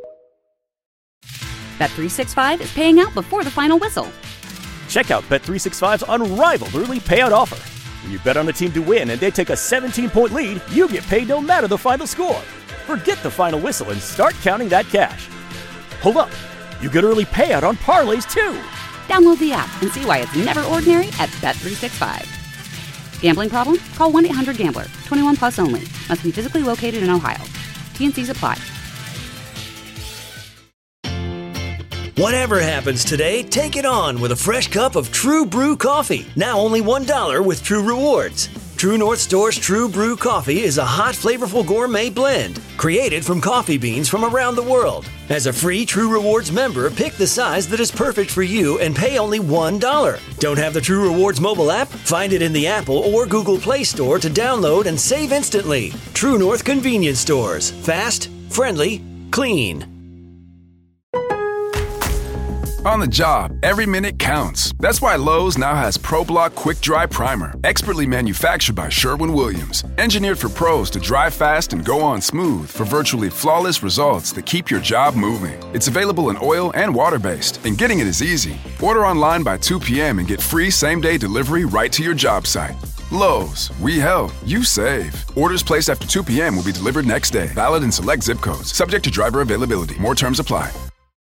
Bet three sixty-five is paying out before the final whistle. Check out Bet three sixty-five's unrivaled early payout offer. When you bet on a team to win and they take a seventeen-point lead, you get paid no matter the final score. Forget the final whistle and start counting that cash. Hold up. You get early payout on parlays, too. Download the app and see why it's never ordinary at Bet three sixty-five. Gambling problem? Call one eight hundred gambler. twenty-one plus only. Must be physically located in Ohio. T N Cs apply. Whatever happens today, take it on with a fresh cup of True Brew coffee. Now only one dollar with True Rewards. True North Store's True Brew coffee is a hot, flavorful gourmet blend created from coffee beans from around the world. As a free True Rewards member, pick the size that is perfect for you and pay only one dollar. Don't have the True Rewards mobile app? Find it in the Apple or Google Play Store to download and save instantly. True North Convenience Stores. Fast, friendly, clean. On the job, every minute counts. That's why Lowe's now has ProBlock Quick Dry Primer, expertly manufactured by Sherwin-Williams. Engineered for pros to dry fast and go on smooth for virtually flawless results that keep your job moving. It's available in oil and water-based, and getting it is easy. Order online by two p.m. and get free same-day delivery right to your job site. Lowe's, we help, you save. Orders placed after two p.m. will be delivered next day. Valid in select zip codes. Subject to driver availability. More terms apply.